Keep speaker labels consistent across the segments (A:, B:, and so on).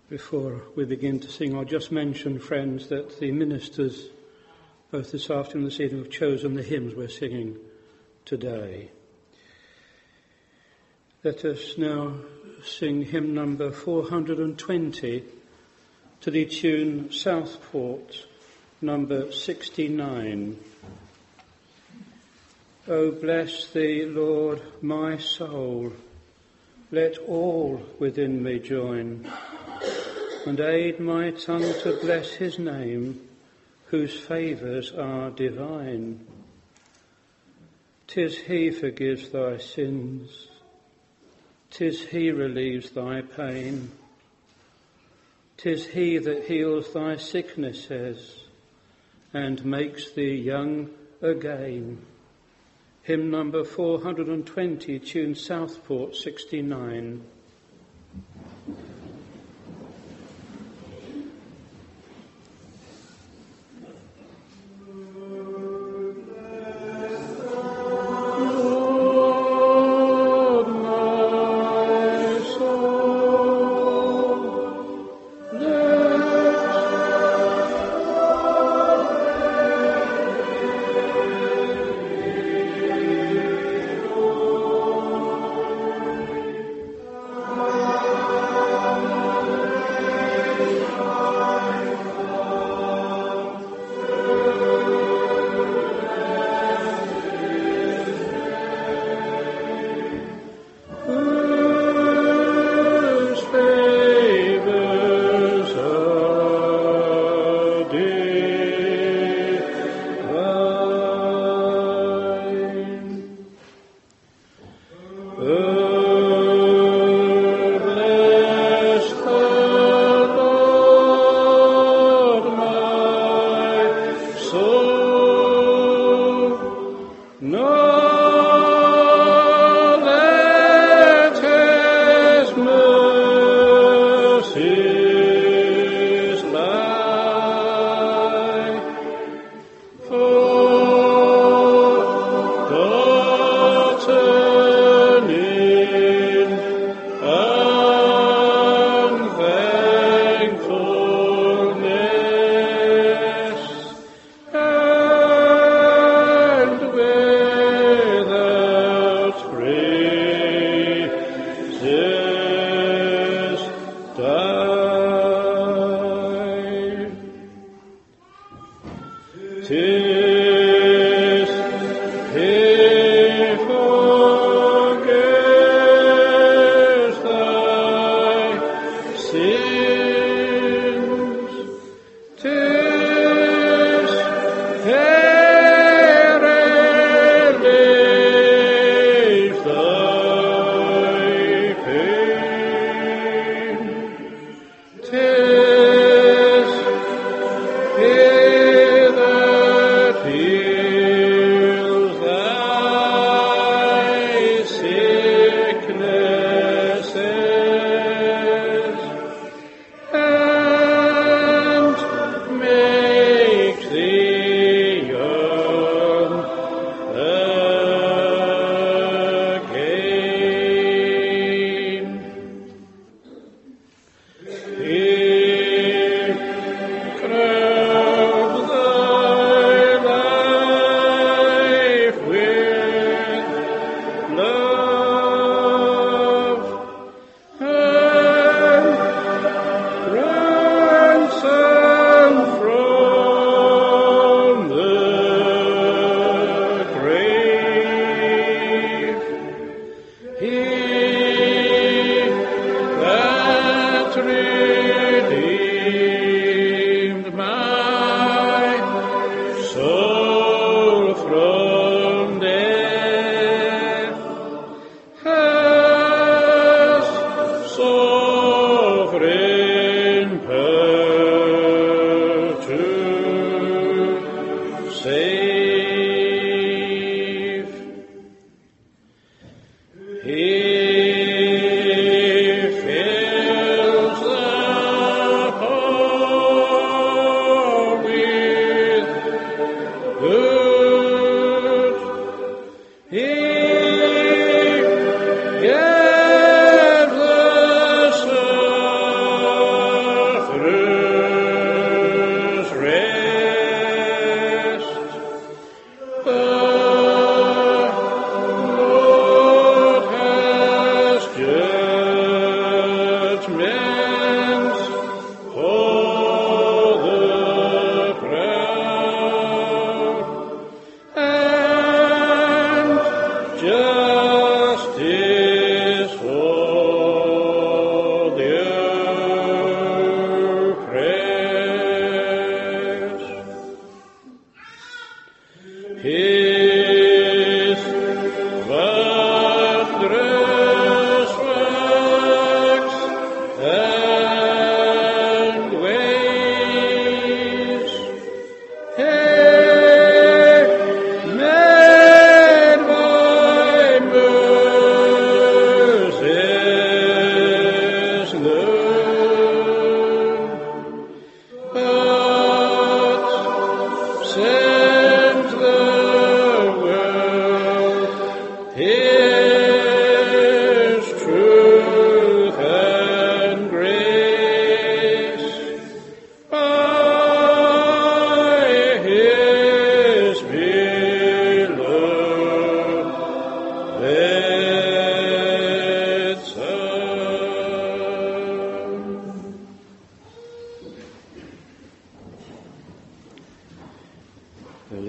A: Before we begin to sing, I'll just mention, friends, that the ministers, both this afternoon and this evening, have chosen the hymns we're singing today. Let us now sing hymn number 420 to the tune Southport, number 69. O bless thee, Lord, my soul, let all within me join, and aid my tongue to bless his name, whose favours are divine. 'Tis he forgives thy sins, 'tis he relieves thy pain, 'tis he that heals thy sicknesses, and makes thee young again. Hymn number 420, tune Southport 69.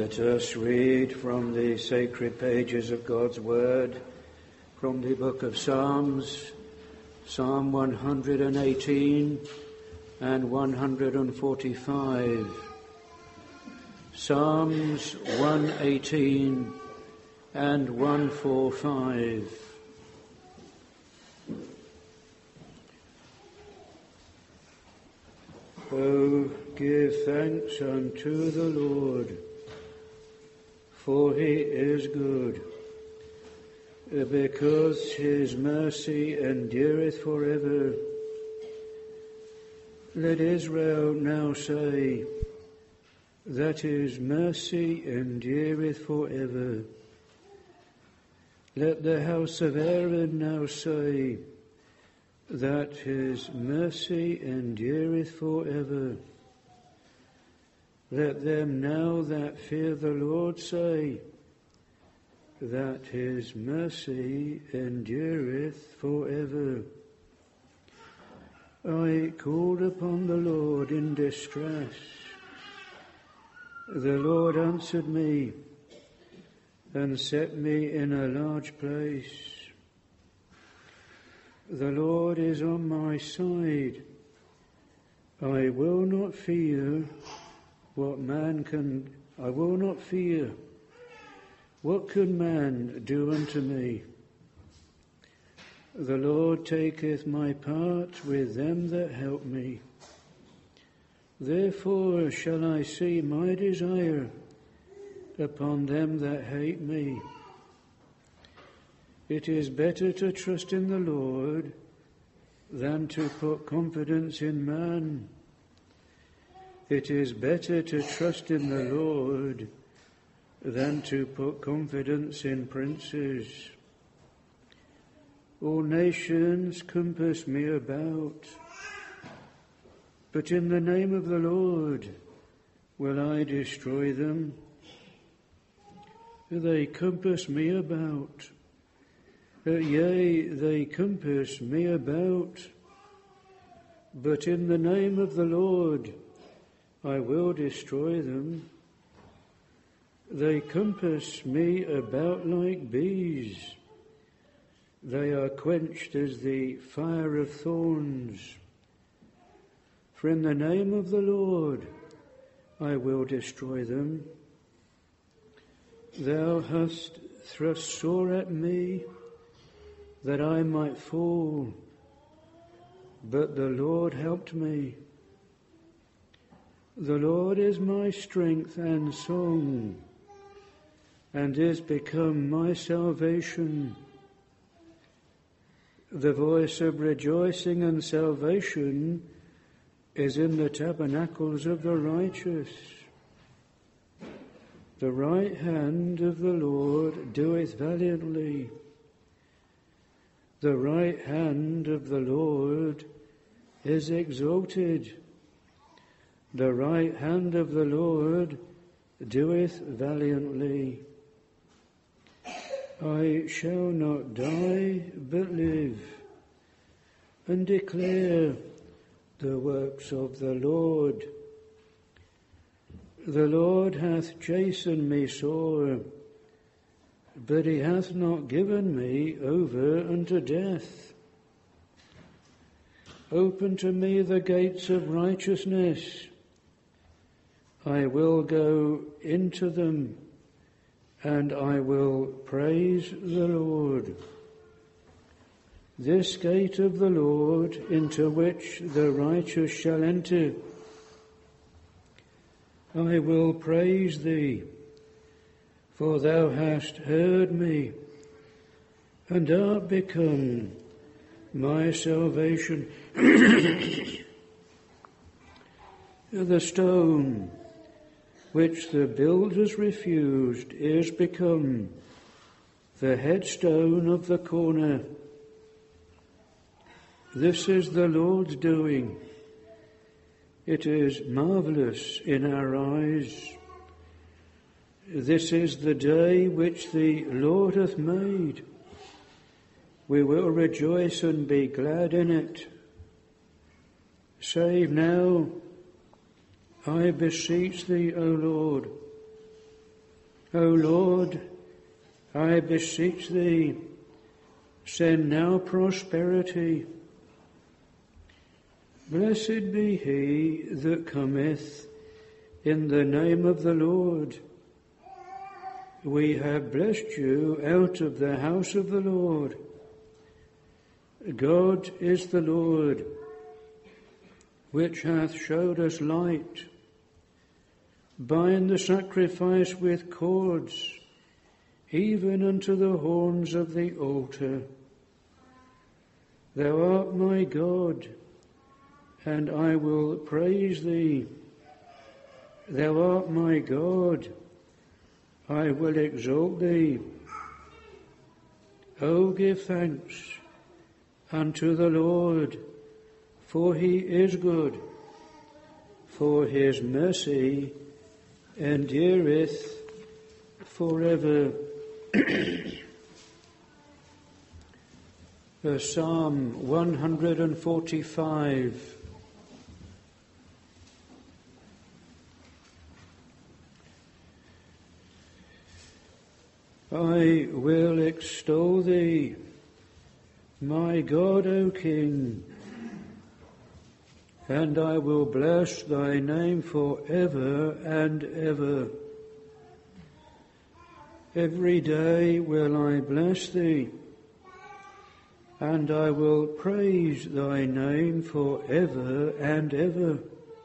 A: Let us read from the sacred pages of God's Word, from the book of Psalms, Psalm 118 and 145. Psalms 118 and 145. Oh, give thanks unto the Lord, for he is good, because his mercy endureth forever. Let Israel now say, that his mercy endureth forever. Let the house of Aaron now say, that his mercy endureth forever. Let them now that fear the Lord say, that his mercy endureth forever. I called upon the Lord in distress. The Lord answered me and set me in a large place. The Lord is on my side. I will not fear what can man do unto me? The Lord taketh my part with them that help me. Therefore shall I see my desire upon them that hate me. It is better to trust in the Lord than to put confidence in man. It is better to trust in the Lord than to put confidence in princes. All nations compass me about, but in the name of the Lord will I destroy them. They compass me about. Yea, they compass me about, but in the name of the Lord I will destroy them. They compass me about like bees. They are quenched as the fire of thorns. For in the name of the Lord I will destroy them. Thou hast thrust sore at me, that I might fall, but the Lord helped me. The Lord is my strength and song, and is become my salvation. The voice of rejoicing and salvation is in the tabernacles of the righteous. The right hand of the Lord doeth valiantly. The right hand of the Lord is exalted. The right hand of the Lord doeth valiantly. I shall not die, but live, and declare the works of the Lord. The Lord hath chastened me sore, but he hath not given me over unto death. Open to me the gates of righteousness. I will go into them, and I will praise the Lord. This gate of the Lord, into which the righteous shall enter. I will praise thee, for thou hast heard me, and art become my salvation. The stone which the builders refused is become the headstone of the corner. This is the Lord's doing. It is marvelous in our eyes. This is the day which the Lord hath made. We will rejoice and be glad in it. Save now, I beseech thee, O Lord. O Lord, I beseech thee, send now prosperity. Blessed be he that cometh in the name of the Lord. We have blessed you out of the house of the Lord. God is the Lord, which hath showed us light. Bind the sacrifice with cords, even unto the horns of the altar. Thou art my God, and I will praise thee. Thou art my God, I will exalt thee. O give thanks unto the Lord, for he is good, for his mercy endureth forever. Psalm 145. I will extol thee, my God, O King, and I will bless thy name for ever and ever. Every day will I bless thee, and I will praise thy name for ever and ever.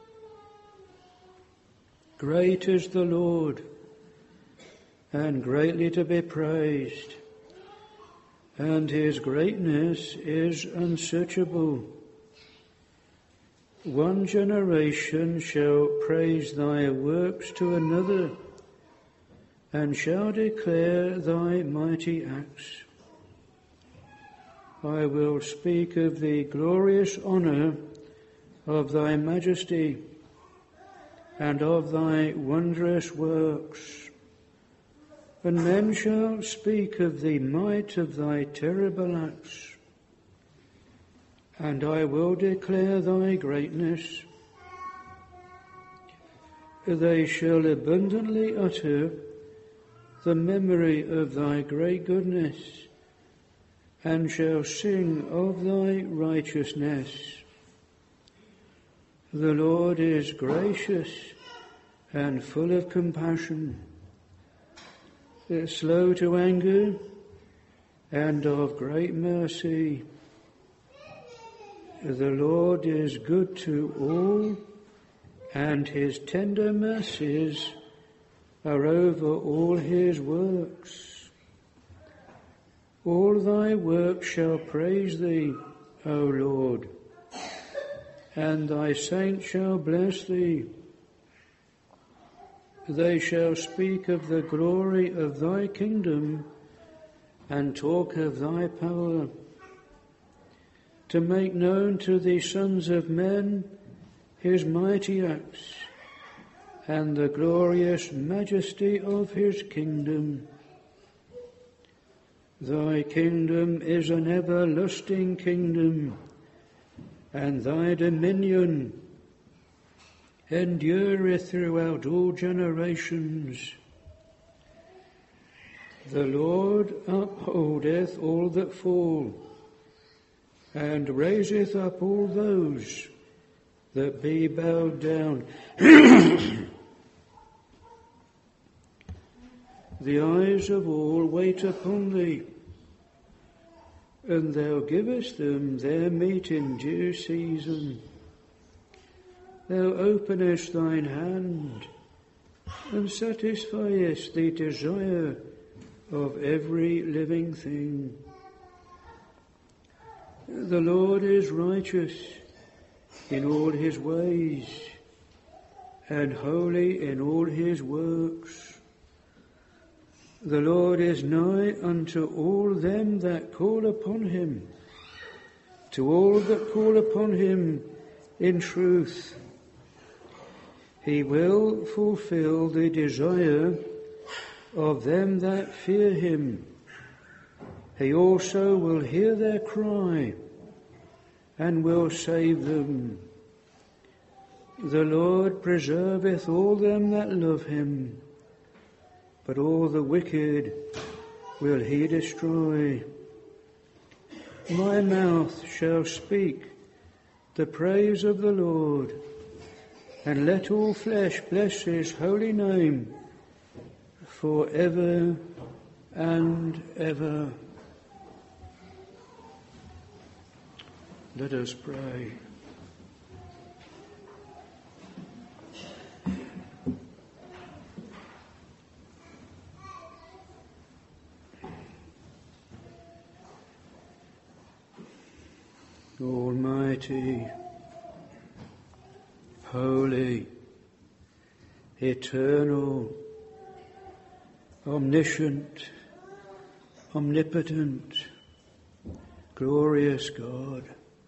A: Great is the Lord, and greatly to be praised, and his greatness is unsearchable. One generation shall praise thy works to another, and shall declare thy mighty acts. I will speak of the glorious honour of thy majesty, and of thy wondrous works. And men shall speak of the might of thy terrible acts. And I will declare thy greatness. They shall abundantly utter the memory of thy great goodness, and shall sing of thy righteousness. The Lord is gracious and full of compassion, slow to anger, and of great mercy. The Lord is good to all, and his tender mercies are over all his works. All thy works shall praise thee, O Lord, and thy saints shall bless thee. They shall speak of the glory of thy kingdom, and talk of thy power, to make known to the sons of men his mighty acts, and the glorious majesty of his kingdom. Thy kingdom is an everlasting kingdom, and thy dominion endureth throughout all generations. The Lord upholdeth all that fall, and raiseth up all those that be bowed down. The eyes of all wait upon thee, and thou givest them their meat in due season. Thou openest thine hand, and satisfiest the desire of every living thing. The Lord is righteous in all his ways, and holy in all his works. The Lord is nigh unto all them that call upon him, to all that call upon him in truth. He will fulfill the desire of them that fear him. He also will hear their cry, and will save them. The Lord preserveth all them that love him, but all the wicked will he destroy. My mouth shall speak the praise of the Lord, and let all flesh bless his holy name for ever and ever. Let us pray. Almighty, holy, eternal, omniscient, omnipotent, glorious God,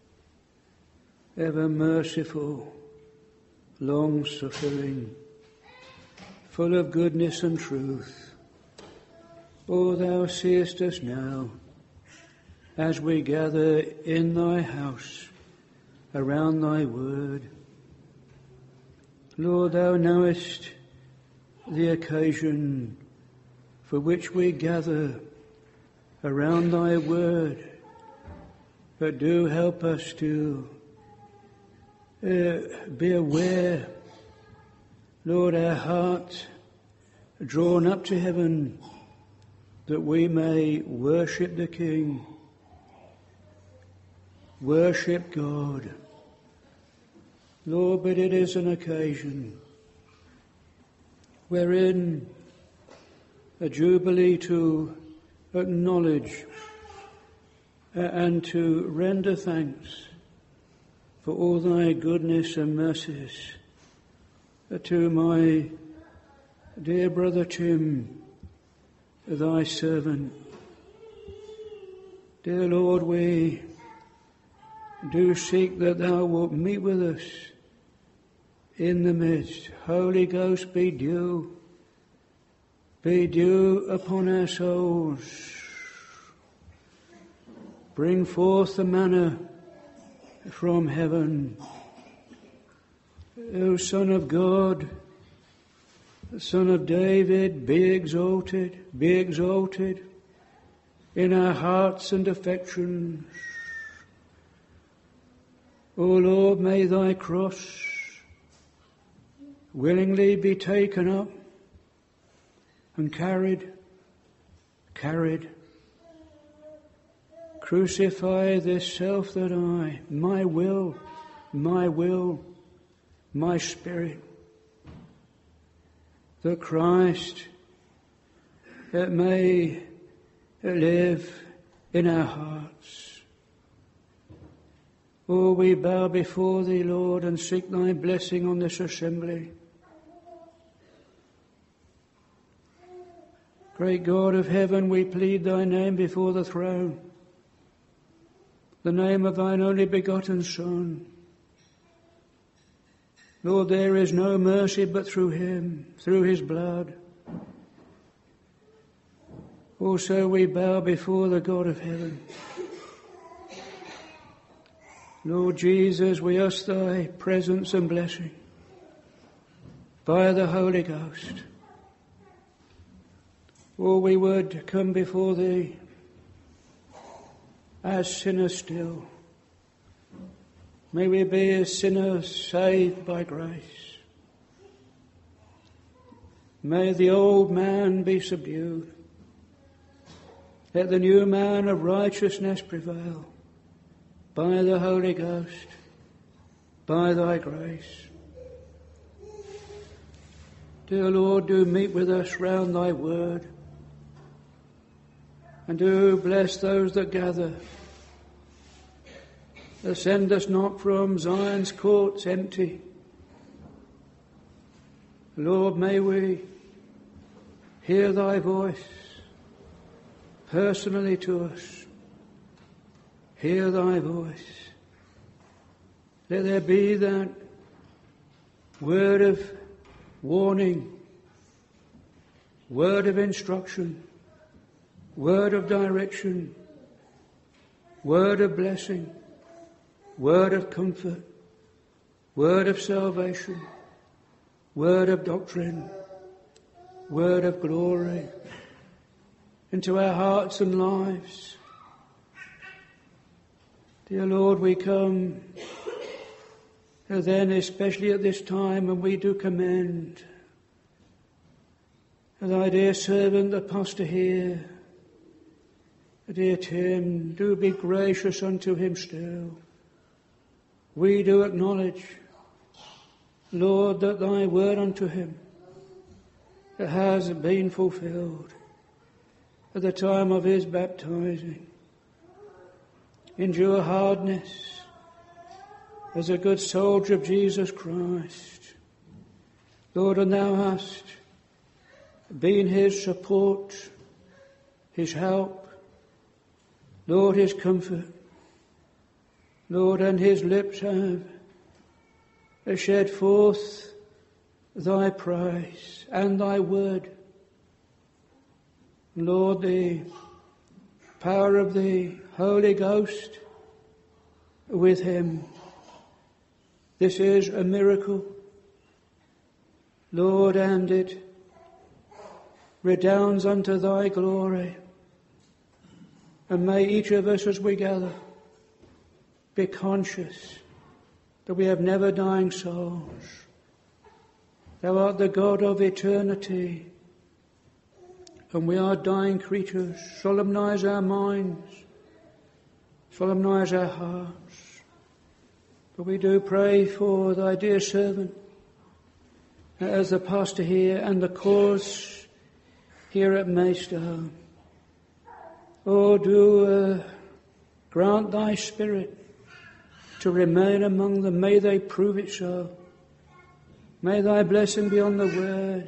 A: ever merciful, long-suffering, full of goodness and truth. O thou seest us now, as we gather in thy house around thy word. Lord, thou knowest the occasion for which we gather around thy word, but do help us to be aware, Lord, our heart drawn up to heaven, that we may worship the King, worship God. Lord, but it is an occasion wherein a jubilee to acknowledge and to render thanks for all thy goodness and mercies to my dear brother Tim, thy servant. Dear Lord, we do seek that thou wilt meet with us in the midst. Holy Ghost, be due upon our souls. Bring forth the manna from heaven. O Son of God, Son of David, be exalted in our hearts and affections. O Lord, may thy cross willingly be taken up and carried. Crucify this self that my will, my spirit, that Christ that may live in our hearts. Oh, we bow before thee, Lord, and seek thy blessing on this assembly. Great God of heaven, we plead thy name before the throne, the name of thine only begotten Son. Lord, there is no mercy but through him, through his blood. Also we bow before the God of heaven. Lord Jesus, we ask thy presence and blessing by the Holy Ghost. Oh, we would come before thee as sinners still. May we be as sinners saved by grace. May the old man be subdued. Let the new man of righteousness prevail. By the Holy Ghost, by thy grace. Dear Lord, do meet with us round thy word, and do bless those that gather. Send us not from Zion's courts empty. Lord, may we hear thy voice personally to us. Hear thy voice. Let there be that word of warning, word of instruction, word of direction, word of blessing, word of comfort, word of salvation, word of doctrine. word of glory into our hearts and lives. Dear Lord, we come then, especially at this time, when we do commend thy dear servant, the pastor here, dear Tim, do be gracious unto him still. We do acknowledge, Lord, that thy word unto him has been fulfilled at the time of his baptizing. Endure hardness as a good soldier of Jesus Christ. Lord, and thou hast been his support, his help, Lord, his comfort. Lord, and his lips have shed forth thy praise and thy word. Lord, the power of the Holy Ghost with him. This is a miracle, Lord, and it redounds unto thy glory. And may each of us as we gather be conscious that we have never dying souls. Thou art the God of eternity, and we are dying creatures. Solemnize our minds, solemnize our hearts. But we do pray for thy dear servant, as the pastor here, and the cause here at Maidstone. Oh, do grant thy Spirit to remain among them. May they prove it so. May thy blessing be on the word.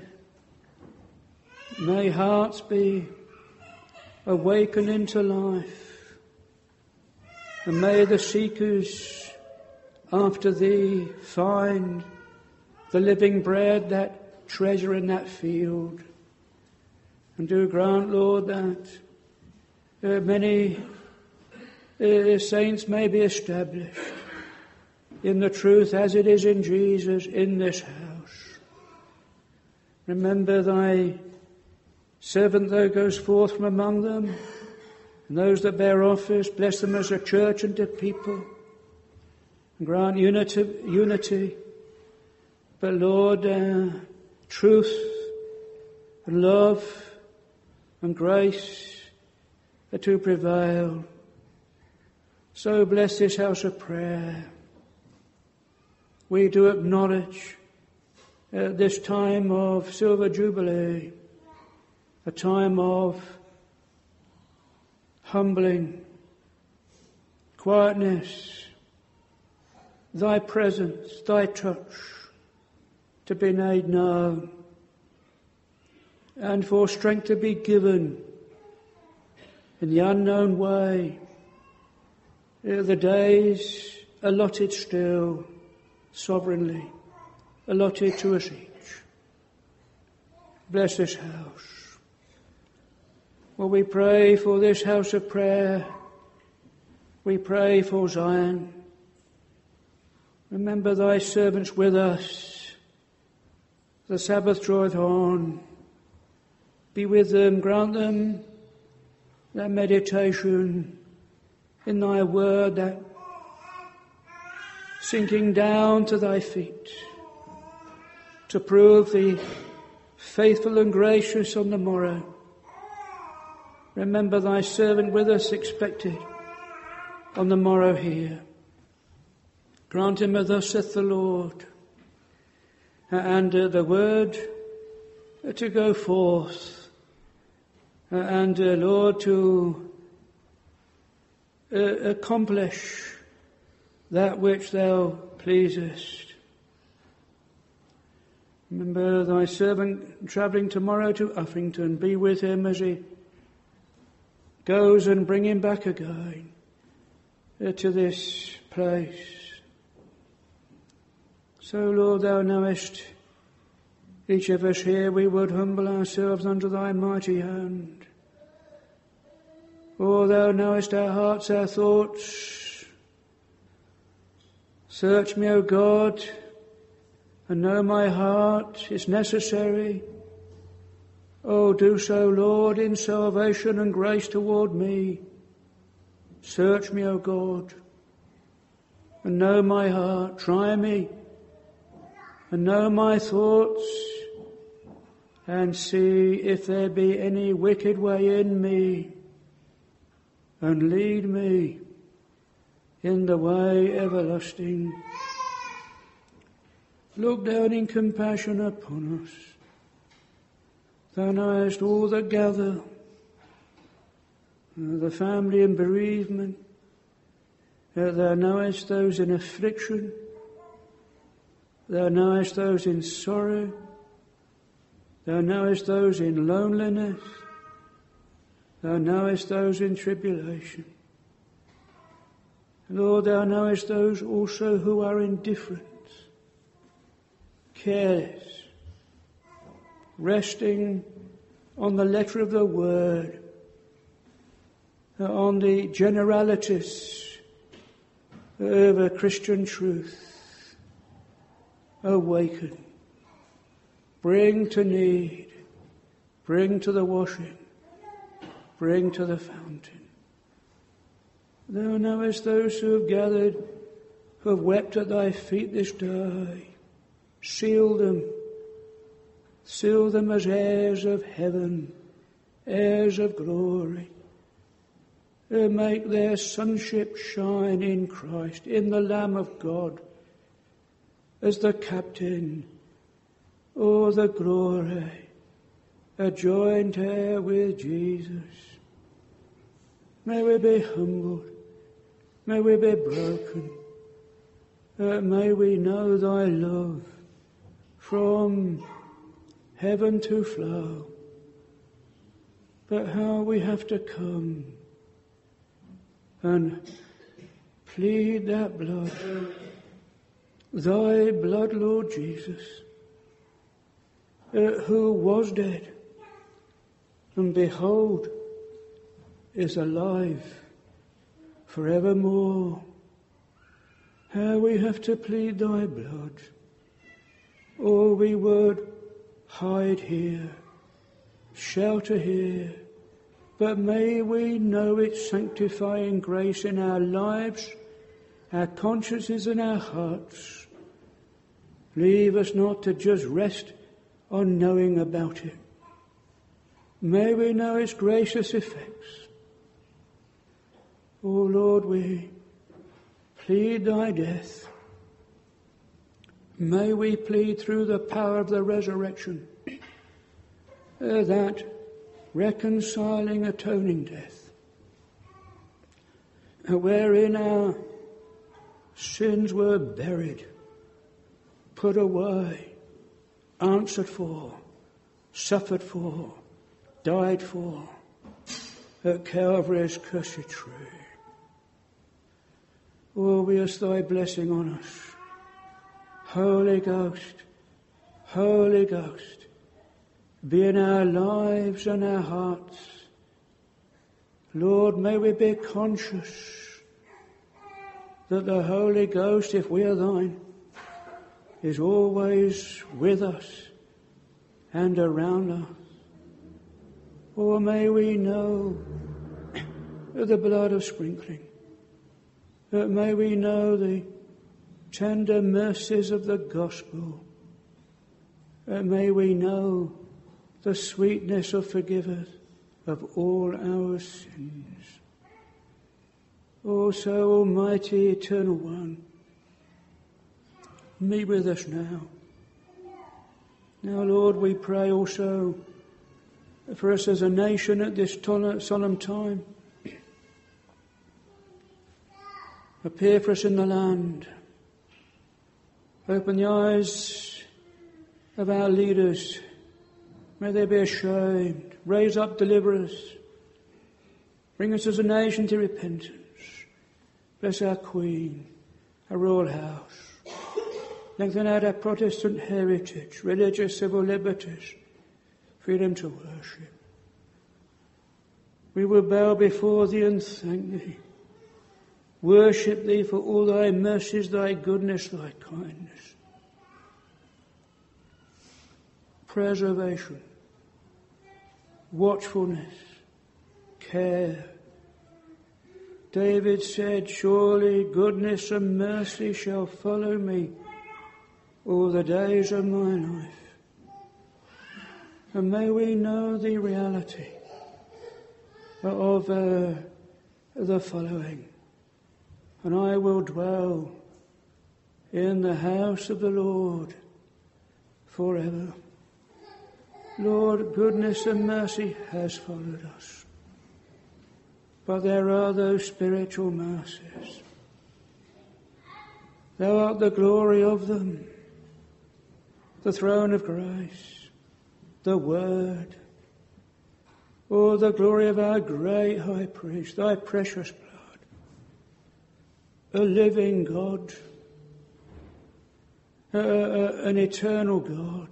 A: May hearts be awakened into life. And may the seekers after thee find the living bread, that treasure in that field. And do grant, Lord, that many saints may be established in the truth as it is in Jesus in this house. Remember thy servant that goes forth from among them, and those that bear office, bless them as a church and a people, and grant unity. But Lord, truth and love and grace are to prevail. So bless this house of prayer. We do acknowledge this time of Silver Jubilee, a time of humbling, quietness, thy presence, thy touch to be made known, and for strength to be given in the unknown way. The days allotted still, sovereignly, allotted to us each. Bless this house. Well, we pray for this house of prayer. We pray for Zion. Remember thy servants with us. The Sabbath draweth on. Be with them, grant them that meditation in thy word, that sinking down to thy feet to prove thee faithful and gracious on the morrow. Remember thy servant with us expected on the morrow here. Grant him, thus saith the Lord, and the word to go forth, and Lord, to accomplish that which thou pleasest. Remember thy servant travelling tomorrow to Uffington. Be with him as he goes, and bring him back again to this place. So, Lord, thou knowest each of us here, we would humble ourselves under thy mighty hand. Oh, thou knowest our hearts, our thoughts. Search me, O God, and know my heart is necessary. Oh, do so, Lord, in salvation and grace toward me. Search me, O God, and know my heart. Try me, and know my thoughts, and see if there be any wicked way in me, and lead me in the way everlasting. Look down in compassion upon us. Thou knowest all that gather, the family in bereavement. Thou knowest those in affliction. Thou knowest those in sorrow. Thou knowest those in loneliness. Thou knowest those in tribulation. Lord, thou knowest those also who are indifferent, careless, resting on the letter of the word, on the generalities of a Christian truth. Awaken, bring to need, bring to the washing, bring to the fountain. Thou knowest those who have gathered, who have wept at thy feet this day. Seal them as heirs of heaven, heirs of glory. Make their sonship shine in Christ, in the Lamb of God, as the captain, oh, the glory, a joint heir with Jesus. May we be humbled, may we be broken, may we know thy love from heaven to flow. But how we have to come and plead that blood, thy blood, Lord Jesus, who was dead and behold is alive forevermore. How we have to plead thy blood. Oh, we would hide here, shelter here, but may we know its sanctifying grace in our lives, our consciences and our hearts. Leave us not to just rest on knowing about it. May we know its gracious effects. O Lord, we plead thy death. May we plead through the power of the resurrection that reconciling, atoning death, wherein our sins were buried, put away, answered for, suffered for, died for, at Calvary's cursed tree. Oh, we ask thy blessing on us. Holy Ghost, Holy Ghost, be in our lives and our hearts. Lord, may we be conscious that the Holy Ghost, if we are thine, is always with us and around us. Or may we know the blood of sprinkling. May we know the tender mercies of the gospel. May we know the sweetness of forgiveness of all our sins. O so almighty, eternal one, meet with us now. Now, Lord, we pray also for us as a nation at this solemn time. Appear for us in the land. Open the eyes of our leaders. May they be ashamed. Raise up deliverers. Bring us as a nation to repentance. Bless our Queen, our royal house. Lengthen out our Protestant heritage, religious, civil liberties, freedom to worship. We will bow before thee and thank thee. Worship thee for all thy mercies, thy goodness, thy kindness. Preservation, watchfulness, care. David said, surely goodness and mercy shall follow me all the days of my life. And may we know the reality of the following. And I will dwell in the house of the Lord forever. Lord, goodness and mercy has followed us. But there are those spiritual mercies. Thou art the glory of them, the throne of grace, the word, oh, the glory of our great high priest, thy precious blood, a living God, an eternal God.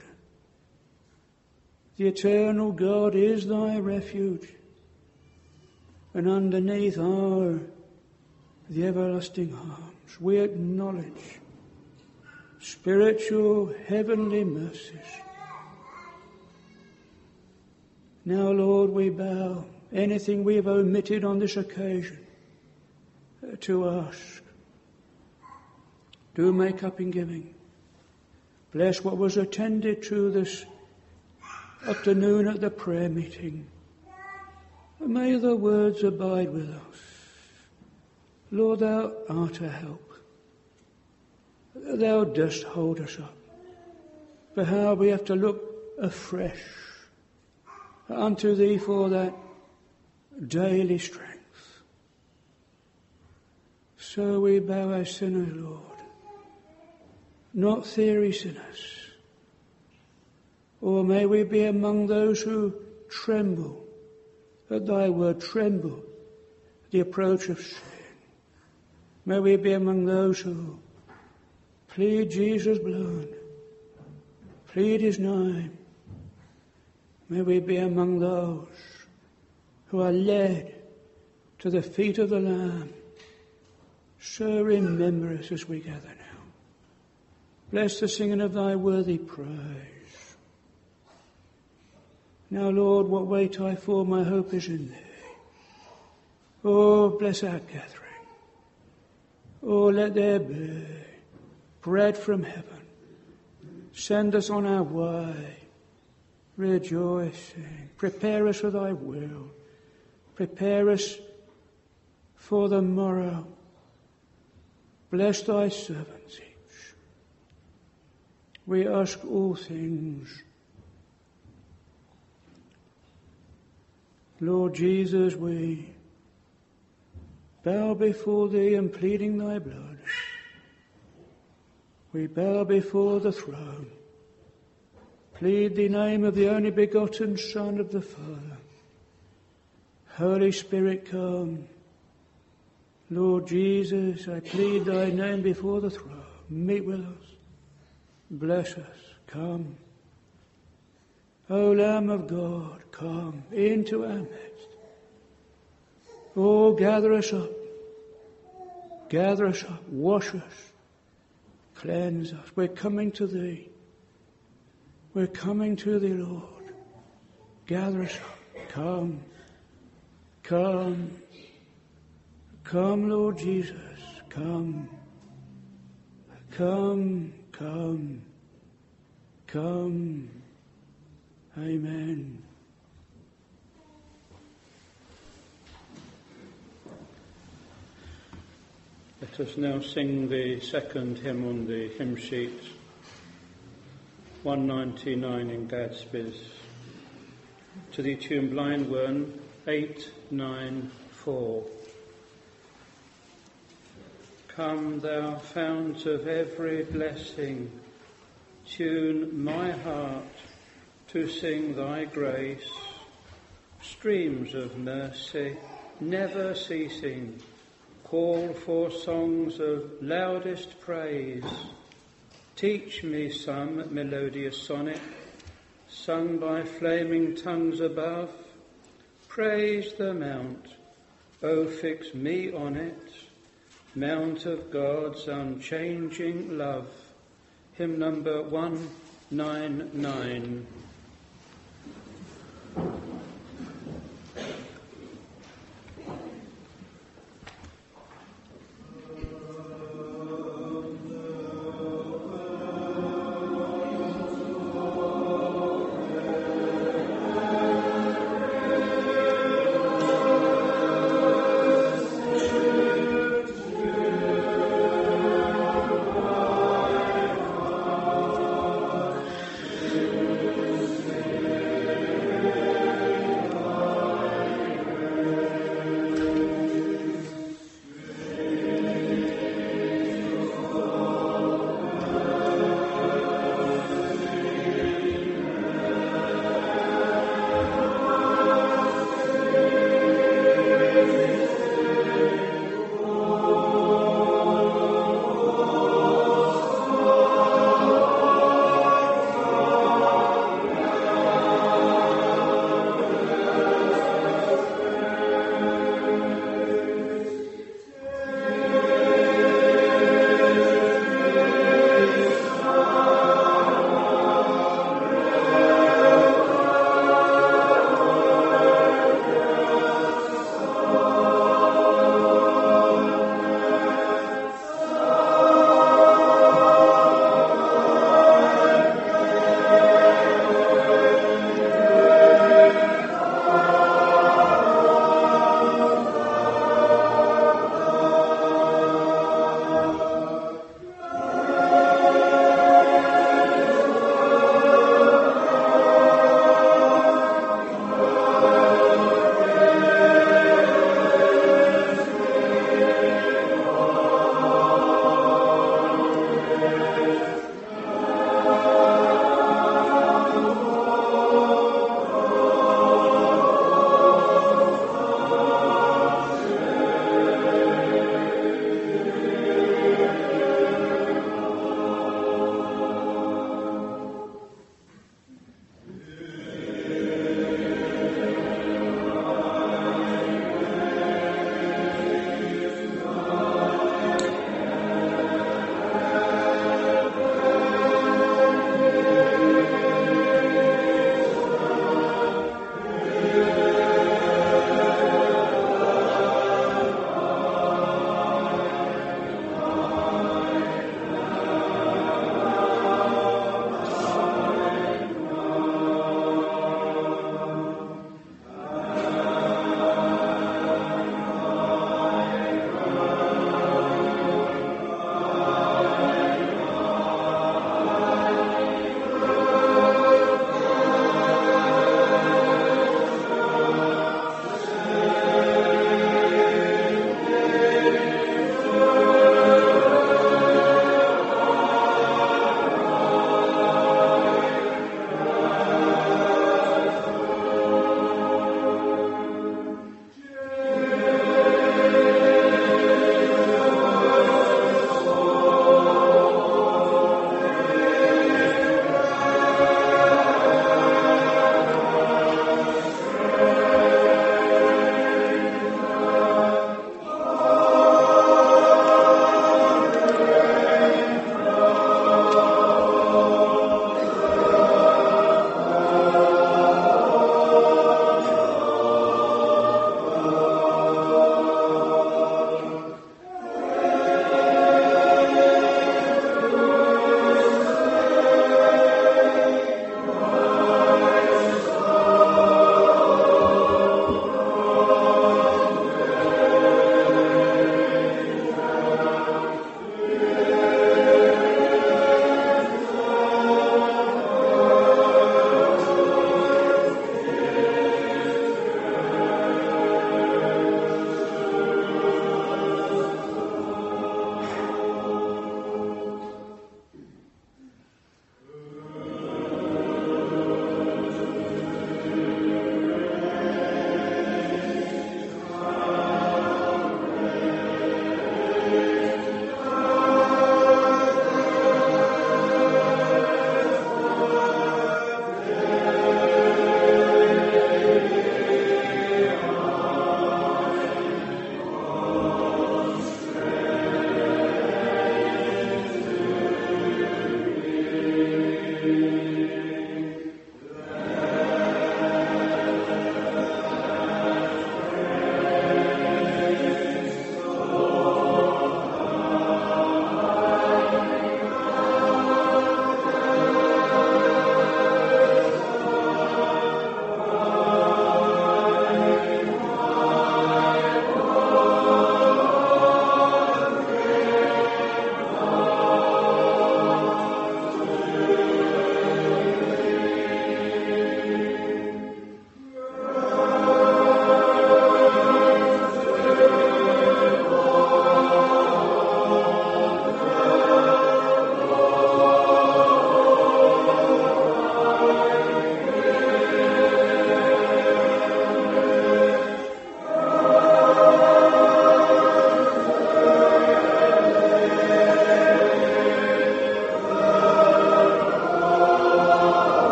A: The eternal God is thy refuge, and underneath are the everlasting arms. We acknowledge spiritual heavenly mercies. Now, Lord, we bow anything we have omitted on this occasion to ask. Do make up in giving. Bless what was attended to this afternoon at the prayer meeting. And may the words abide with us. Lord, thou art a help. Thou dost hold us up. For how we have to look afresh unto thee for that daily strength. So we bow as sinners, Lord, not theory sinners. Or may we be among those who tremble at thy word, tremble at the approach of sin. May we be among those who plead Jesus' blood, plead his name. May we be among those who are led to the feet of the Lamb. So remember us as we gather now. Bless the singing of thy worthy praise. Now, Lord, what wait I for? My hope is in thee. Oh, bless our gathering. Oh, let there be bread from heaven. Send us on our way, rejoicing. Prepare us for thy will. Prepare us for the morrow. Bless thy servants each. We ask all things, Lord Jesus, we bow before thee and pleading thy blood. We bow before the throne. Plead the name of the only begotten Son of the Father. Holy Spirit, come. Lord Jesus, I plead thy name before the throne. Meet with us. Bless us. Come. O Lamb of God, come into our midst. Oh, gather us up. Gather us up. Wash us. Cleanse us. We're coming to thee. We're coming to thee, Lord. Gather us up. Come. Come. Come, Lord Jesus. Come. Come. Come. Come. Amen. Let us now sing the second hymn on the hymn sheet, 199 in Gadsby's, to the tune Blind One, 894. Come, thou fount of every blessing, tune my heart to sing thy grace, streams of mercy never ceasing, call for songs of loudest praise. Teach me some melodious sonnet, sung by flaming tongues above. Praise the mount, O fix me on it, mount of God's unchanging love. Hymn number 199.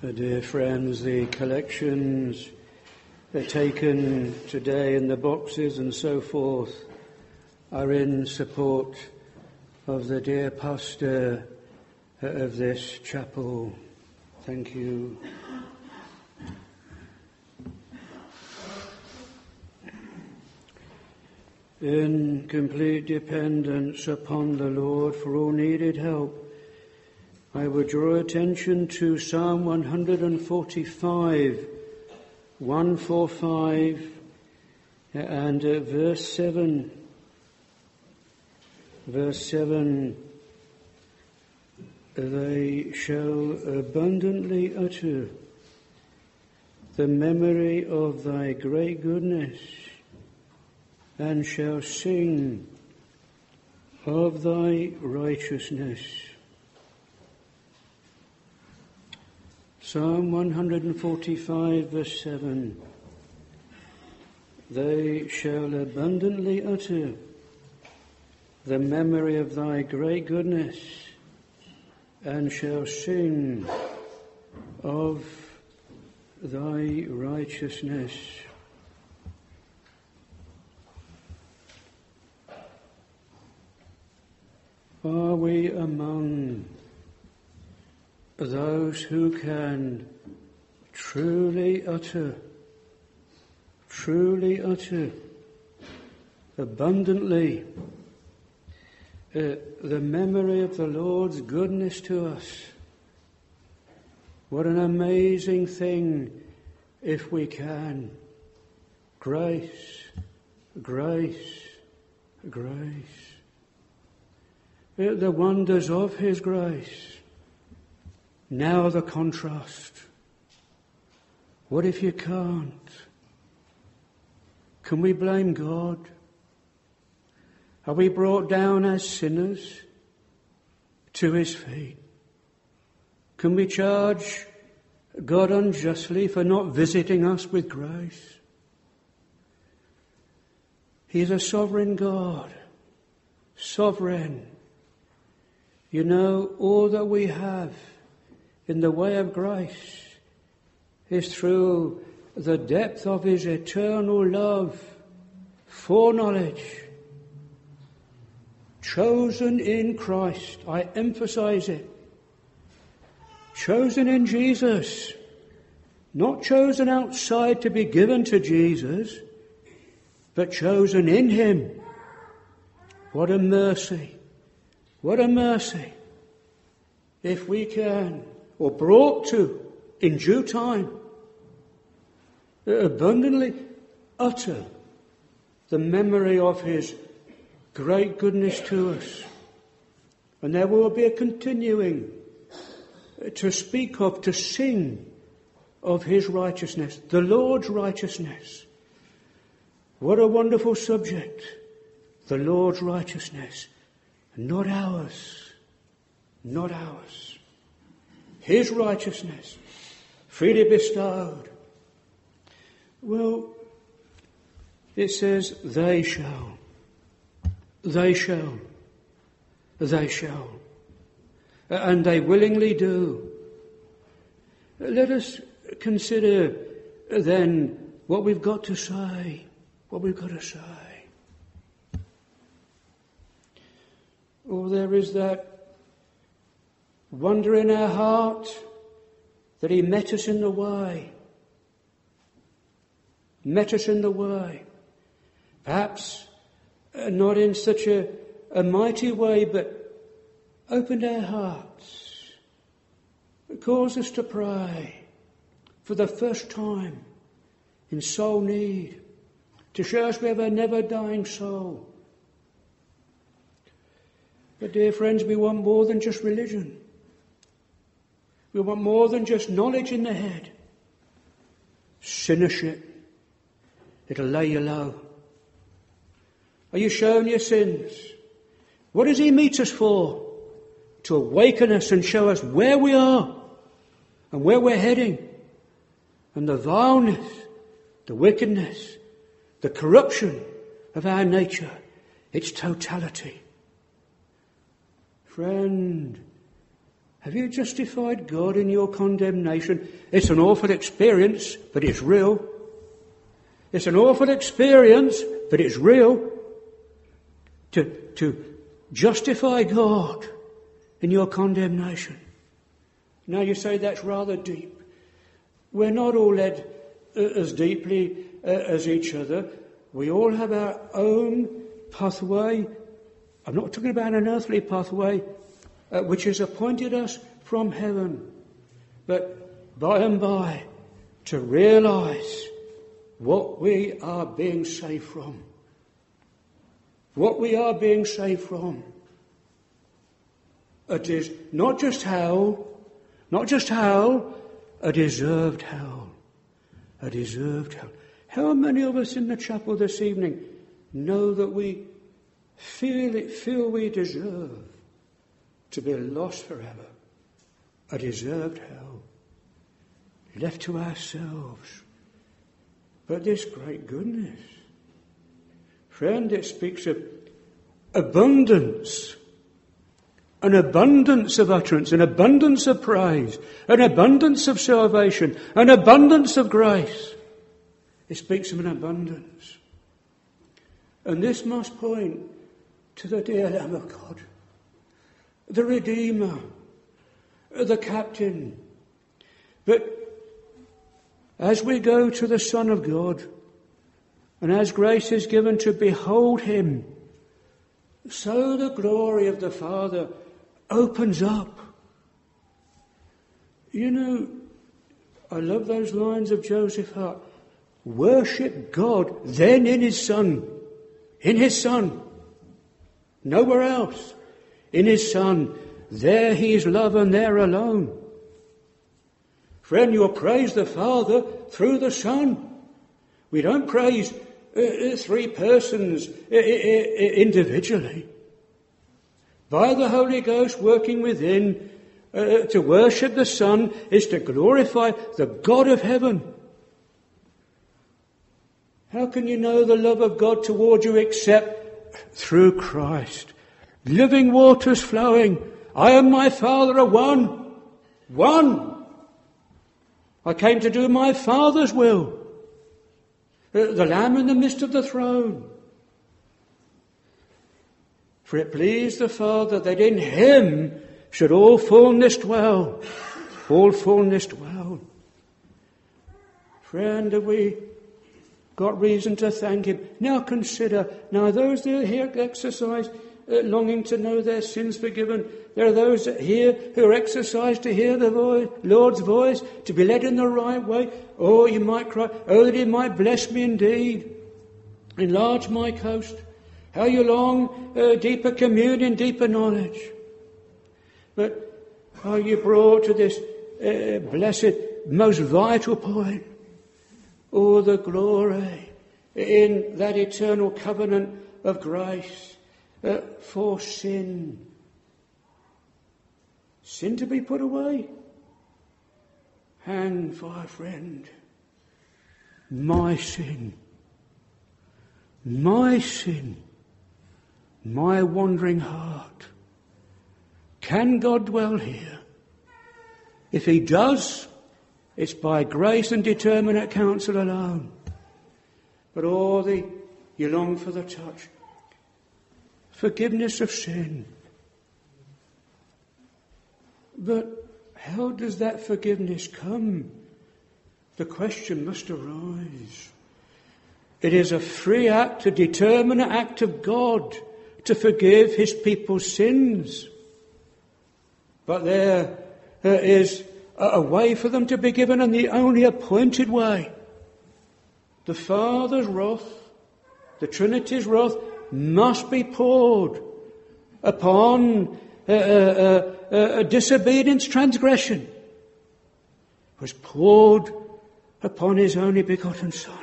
A: Dear friends, the collections taken today in the boxes and so forth are in support of the dear pastor of this chapel. Thank you. In complete dependence upon the Lord for all needed help, I would draw attention to Psalm 145, 145, and verse 7. Verse 7, they shall abundantly utter the memory of thy great goodness, and shall sing of thy righteousness. Psalm 145, verse 7. They shall abundantly utter the memory of thy great goodness, and shall sing of thy righteousness. Are we among those who can truly utter, abundantly the memory of the Lord's goodness to us? What an amazing thing if we can. Grace, grace, grace. The wonders of His grace. Now the contrast. What if you can't? Can we blame God? Are we brought down as sinners to His feet? Can we charge God unjustly for not visiting us with grace? He's a sovereign God. Sovereign. You know, all that we have in the way of grace is through the depth of His eternal love, foreknowledge, chosen in Christ. I emphasize it. Chosen in Jesus, not chosen outside to be given to Jesus, but chosen in Him. What a mercy. What a mercy. If we can, or brought to, in due time, abundantly utter the memory of His great goodness to us. And there will be a continuing to speak of, to sing of His righteousness, the Lord's righteousness. What a wonderful subject. The Lord's righteousness. Not ours. Not ours. His righteousness. Freely bestowed. Well, it says, they shall. They shall. They shall. And they willingly do. Let us consider then what we've got to say. What we've got to say. Oh, there is that wonder in our heart that He met us in the way. Met us in the way. Perhaps not in such a mighty way, but opened our hearts. It caused us to pray for the first time in soul need, to show us we have a never-dying soul. But dear friends, we want more than just religion. We want more than just knowledge in the head. Sinnership. It'll lay you low. Are you shown your sins? What does He meet us for? To awaken us and show us where we are and where we're heading. And the vileness, the wickedness, the corruption of our nature, its totality. Friend,
B: Have you justified God in your condemnation? It's an awful experience, but it's real. It's an awful experience, but it's real. To justify God in your condemnation. Now you say that's rather deep. We're not all led as deeply as each other. We all have our own pathway. I'm not talking about an earthly pathway, which has appointed us from heaven. But by and by, to realise what we are being saved from. What we are being saved from. It is not just hell, a deserved hell. A deserved hell. How many of us in the chapel this evening know that we feel we deserve to be lost forever? A deserved hell. Left to ourselves. But this great goodness. Friend, it speaks of abundance. An abundance of utterance, an abundance of praise, an abundance of salvation, an abundance of grace. It speaks of an abundance. And this must point to the dear Lamb of God, the Redeemer, the Captain. But as we go to the Son of God, and as grace is given to behold him, so the glory of the Father opens up. You know, I love those lines of Joseph Hart. Worship God, then in his Son. In his Son. Nowhere else. In his Son. There he is love and there alone. Friend, you'll praise the Father through the Son. We don't praise three persons individually. By the Holy Ghost working within, to worship the Son is to glorify the God of heaven. How can you know the love of God toward you except through Christ? Living waters flowing. I and my Father are one. One. I came to do my Father's will. The Lamb in the midst of the throne. For it pleased the Father that in him should all fullness dwell. All fullness dwell. Friend, have we got reason to thank him? Now consider, now those that are here exercise longing to know their sins forgiven. There are those here who are exercised to hear the Lord's voice, to be led in the right way. Oh, you might cry, oh, that he might bless me indeed. Enlarge my coast. How you long deeper communion, deeper knowledge. But are you brought to this blessed, most vital point? Oh, the glory in that eternal covenant of grace for sin. Sin to be put away. Hang fire, friend. My sin. My sin. My wandering heart. Can God dwell here? If he does, it's by grace and determinate counsel alone. But you long for the touch. Forgiveness of sin. But how does that forgiveness come? The question must arise. It is a free act, a determinate act of God to forgive his people's sins. But there is a way for them to be given, and the only appointed way. The Father's wrath, the Trinity's wrath, must be poured upon disobedience, transgression. It was poured upon his only begotten Son.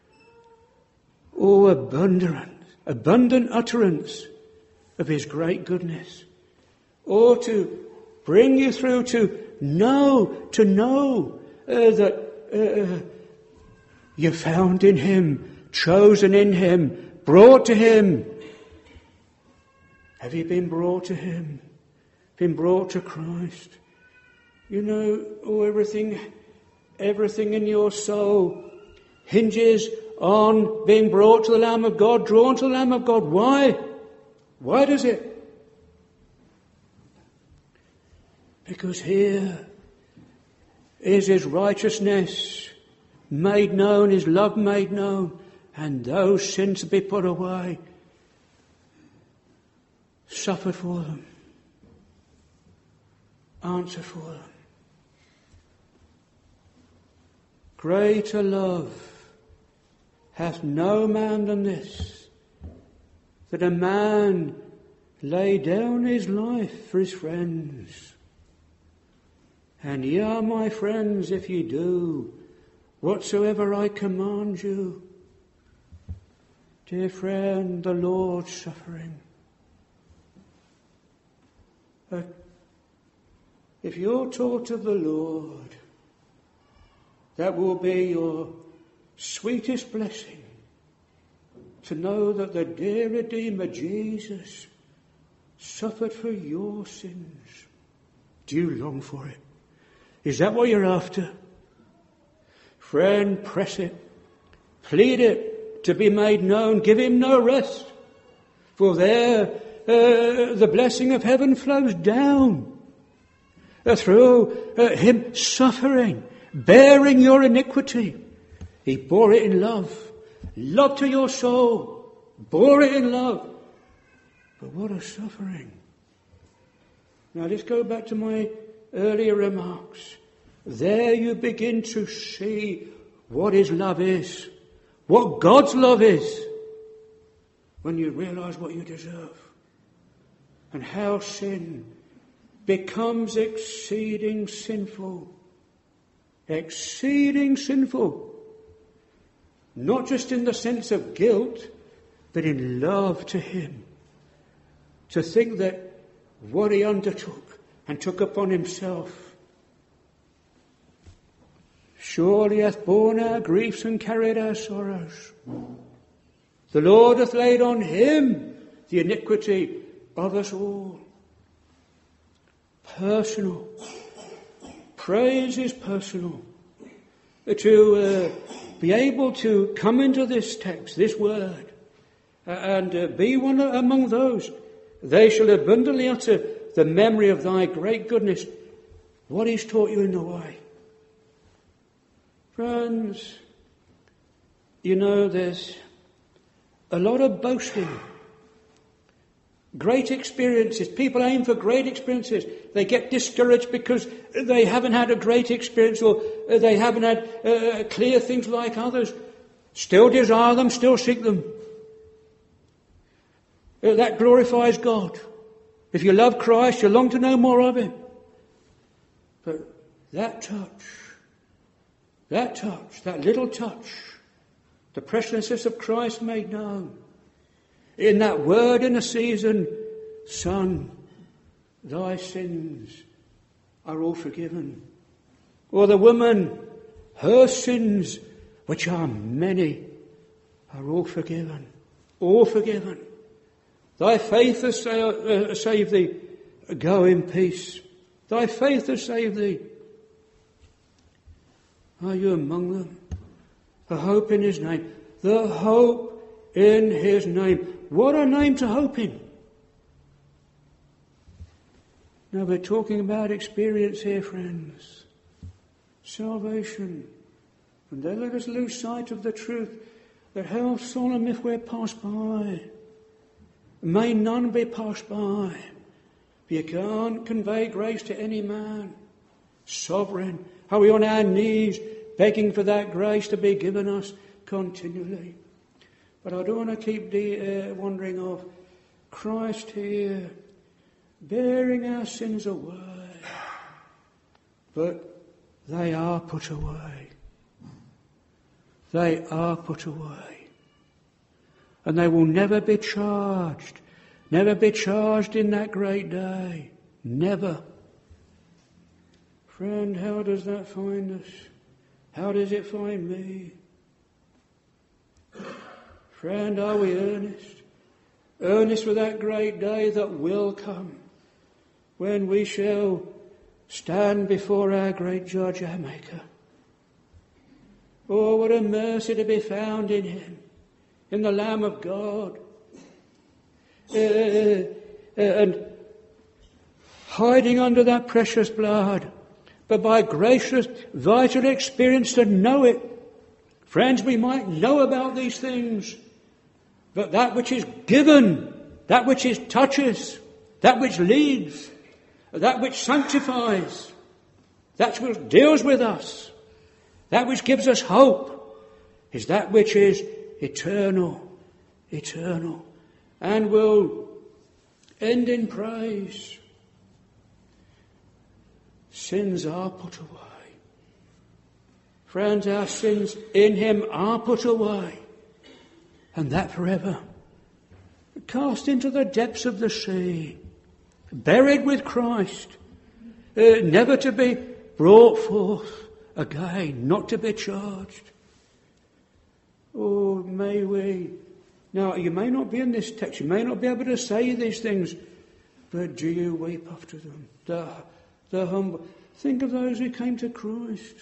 B: Oh, abundant utterance of his great goodness. Oh, to bring you through to know that you're found in him, chosen in him, brought to him. Have you been brought to him? Been brought to Christ? You know, everything in your soul hinges on being brought to the Lamb of God, drawn to the Lamb of God. Why? Why does it? Because here is his righteousness made known, his love made known, and those sins to be put away, suffered for them, answered for them. Greater love hath no man than this, that a man lay down his life for his friends. And ye are my friends if ye do whatsoever I command you. Dear friend, the Lord's suffering. If you're taught of the Lord, that will be your sweetest blessing, to know that the dear Redeemer Jesus suffered for your sins. Do you long for it? Is that what you're after? Friend, press it. Plead it to be made known. Give him no rest. For there the blessing of heaven flows down through him suffering, bearing your iniquity. He bore it in love. Love to your soul. Bore it in love. But what a suffering. Now let's go back to my earlier remarks. There you begin to see what his love is. What God's love is. When you realize what you deserve. And how sin becomes exceeding sinful. Exceeding sinful. Not just in the sense of guilt, but in love to him. To think that what he undertook and took upon himself surely hath borne our griefs and carried our sorrows. The Lord hath laid on him the iniquity of us all. Personal. Praise is personal. To be able to come into this text, this word, and be one among those. They shall abundantly utter the memory of thy great goodness, what he's taught you in the way. Friends, you know there's a lot of boasting. Great experiences. People aim for great experiences. They get discouraged because they haven't had a great experience, or they haven't had clear things like others. Still desire them, still seek them. That glorifies God. If you love Christ, you long to know more of him. But that little touch, the preciousness of Christ made known, in that word in a season, Son, thy sins are all forgiven. Or the woman, her sins, which are many, are all forgiven. All forgiven. Thy faith has saved thee. Go in peace. Thy faith has saved thee. Are you among them? A hope in his name. The hope in his name. What a name to hope in. Now we're talking about experience here, friends. Salvation. And then let us lose sight of the truth that how solemn if we're passed by. May none be passed by. You can't convey grace to any man. Sovereign. Are we on our knees begging for that grace to be given us continually? But I don't want to keep wandering off. Christ here, bearing our sins away. But they are put away. They are put away. And they will never be charged. Never be charged in that great day. Never. Friend, how does that find us? How does it find me? Friend, are we earnest? Earnest for that great day that will come, when we shall stand before our great Judge, our Maker. Oh, what a mercy to be found in him, in the Lamb of God. And hiding under that precious blood, but by gracious, vital experience to know it. Friends, we might know about these things, but that which is given, that which is touches, that which leads, that which sanctifies, that which deals with us, that which gives us hope, is that which is eternal, eternal, and will end in praise. Sins are put away. Friends, our sins in him are put away, and that forever. Cast into the depths of the sea, buried with Christ, never to be brought forth again, not to be charged. Oh, may we. Now, you may not be in this text, you may not be able to say these things, but do you weep after them? The humble. Think of those who came to Christ.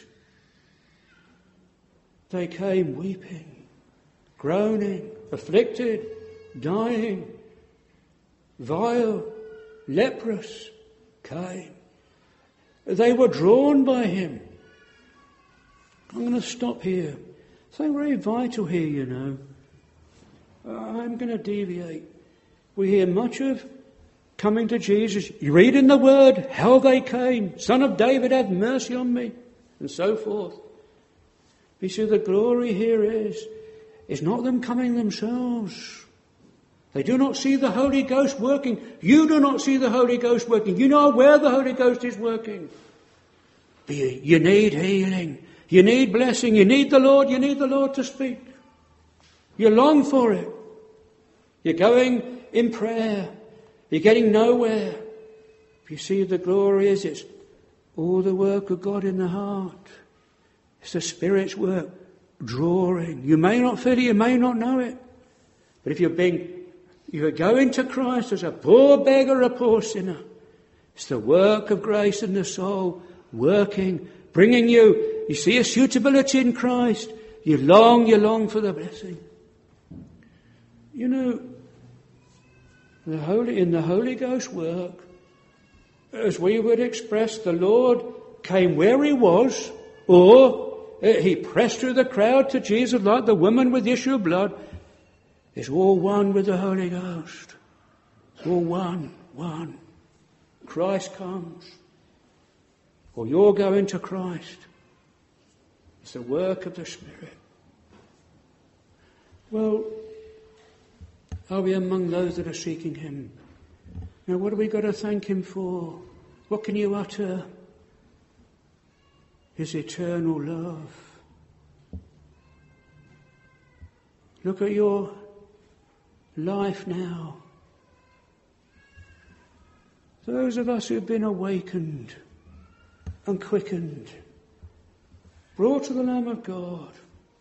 B: They came weeping, groaning, afflicted, dying, vile, leprous, came. They were drawn by him. I'm going to stop here. Something very vital here, you know. I'm going to deviate. We hear much of coming to Jesus. You read in the Word how they came. Son of David, have mercy on me. And so forth. You see, the glory here is not them coming themselves. They do not see the Holy Ghost working. You do not see the Holy Ghost working. You know where the Holy Ghost is working. You need healing. You need blessing. You need the Lord. You need the Lord to speak. You long for it. You're going in prayer. You're getting nowhere. If you see the glory it's all the work of God in the heart. It's the Spirit's work, drawing. You may not feel it, you may not know it. But if you're going to Christ as a poor beggar, a poor sinner, it's the work of grace in the soul, working, bringing you. You see a suitability in Christ. You long for the blessing. You know, in the Holy Ghost work, as we would express, the Lord came where he was, or he pressed through the crowd to Jesus like the woman with the issue of blood. It's all one with the Holy Ghost. It's all one. Christ comes. Or you're going to Christ. It's the work of the Spirit. Well, are we among those that are seeking him? Now, what have we got to thank him for? What can you utter? His eternal love. Look at your life now. Those of us who've been awakened and quickened, brought to the Lamb of God,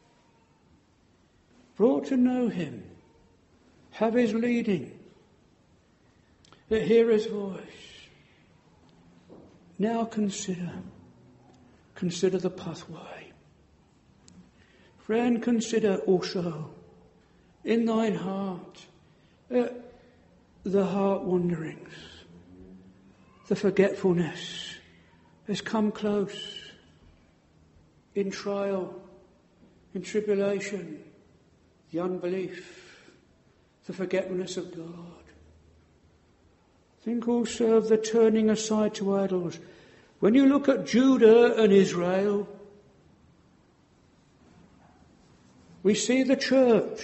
B: brought to know him, have his leading, that hear his voice. Now consider the pathway. Friend, consider also in thine heart the heart wanderings, the forgetfulness has come close in trial, in tribulation, the unbelief, the forgetfulness of God. Think also of the turning aside to idols. When you look at Judah and Israel, we see the church,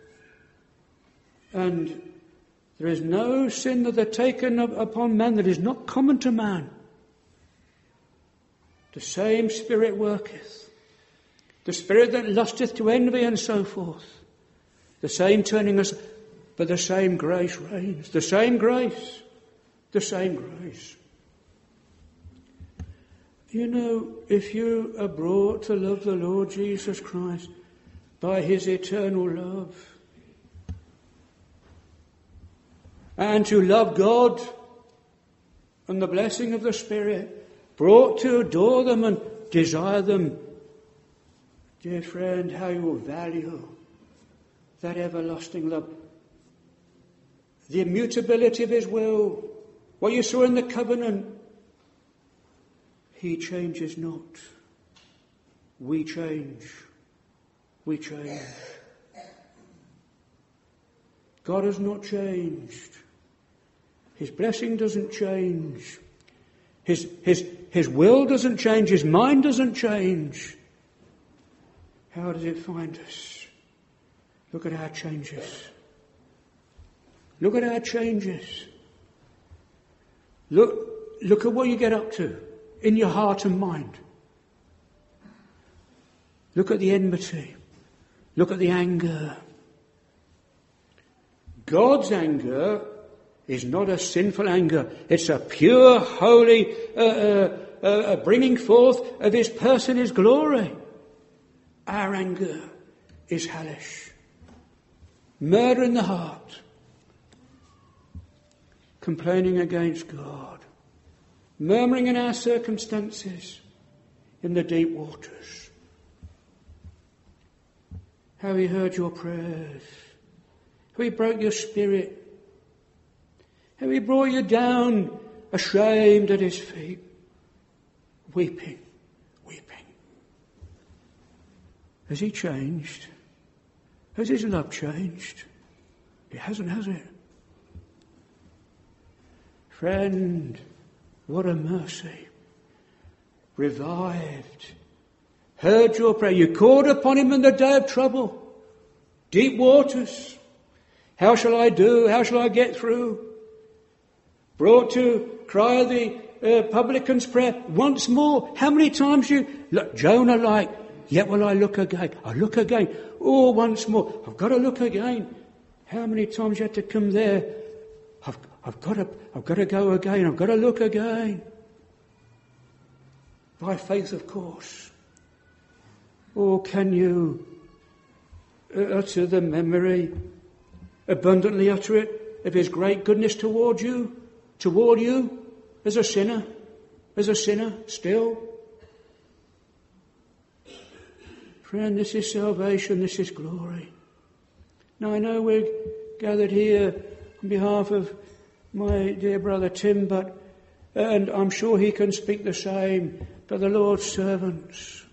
B: and there is no sin that are taken upon man that is not common to man. The same Spirit worketh. The Spirit that lusteth to envy and so forth. The same turning us, but the same grace reigns. The same grace. The same grace. You know, if you are brought to love the Lord Jesus Christ by his eternal love, and to love God and the blessing of the Spirit, brought to adore them and desire them. Dear friend, how you will value that everlasting love. The immutability of his will. What you saw in the covenant. He changes not. We change. We change. God has not changed. His blessing doesn't change. His will doesn't change. His mind doesn't change. How does it find us? Look at our changes. Look at our changes. Look at what you get up to in your heart and mind. Look at the enmity. Look at the anger. God's anger is not a sinful anger. It's a pure, holy bringing forth of his person, his glory. Our anger is hellish. Murder in the heart. Complaining against God. Murmuring in our circumstances. In the deep waters. How he heard your prayers. How he broke your spirit. How he brought you down ashamed at his feet. Weeping. Weeping. Has he changed? Has his love changed? It hasn't, has it? Friend, what a mercy. Revived. Heard your prayer. You called upon him in the day of trouble. Deep waters. How shall I do? How shall I get through? Brought to cry of the publican's prayer once more. How many times you look, Jonah like, yet will I look again. I look again. Oh, once more. I've got to look again. How many times you had to come there? I've got to go again. I've got to look again. By faith, of course. Or can you utter the memory, abundantly utter it, of his great goodness toward you as a sinner still? Friend, this is salvation, this is glory. Now I know we're gathered here on behalf of my dear brother Tim, and I'm sure he can speak the same for the Lord's servants.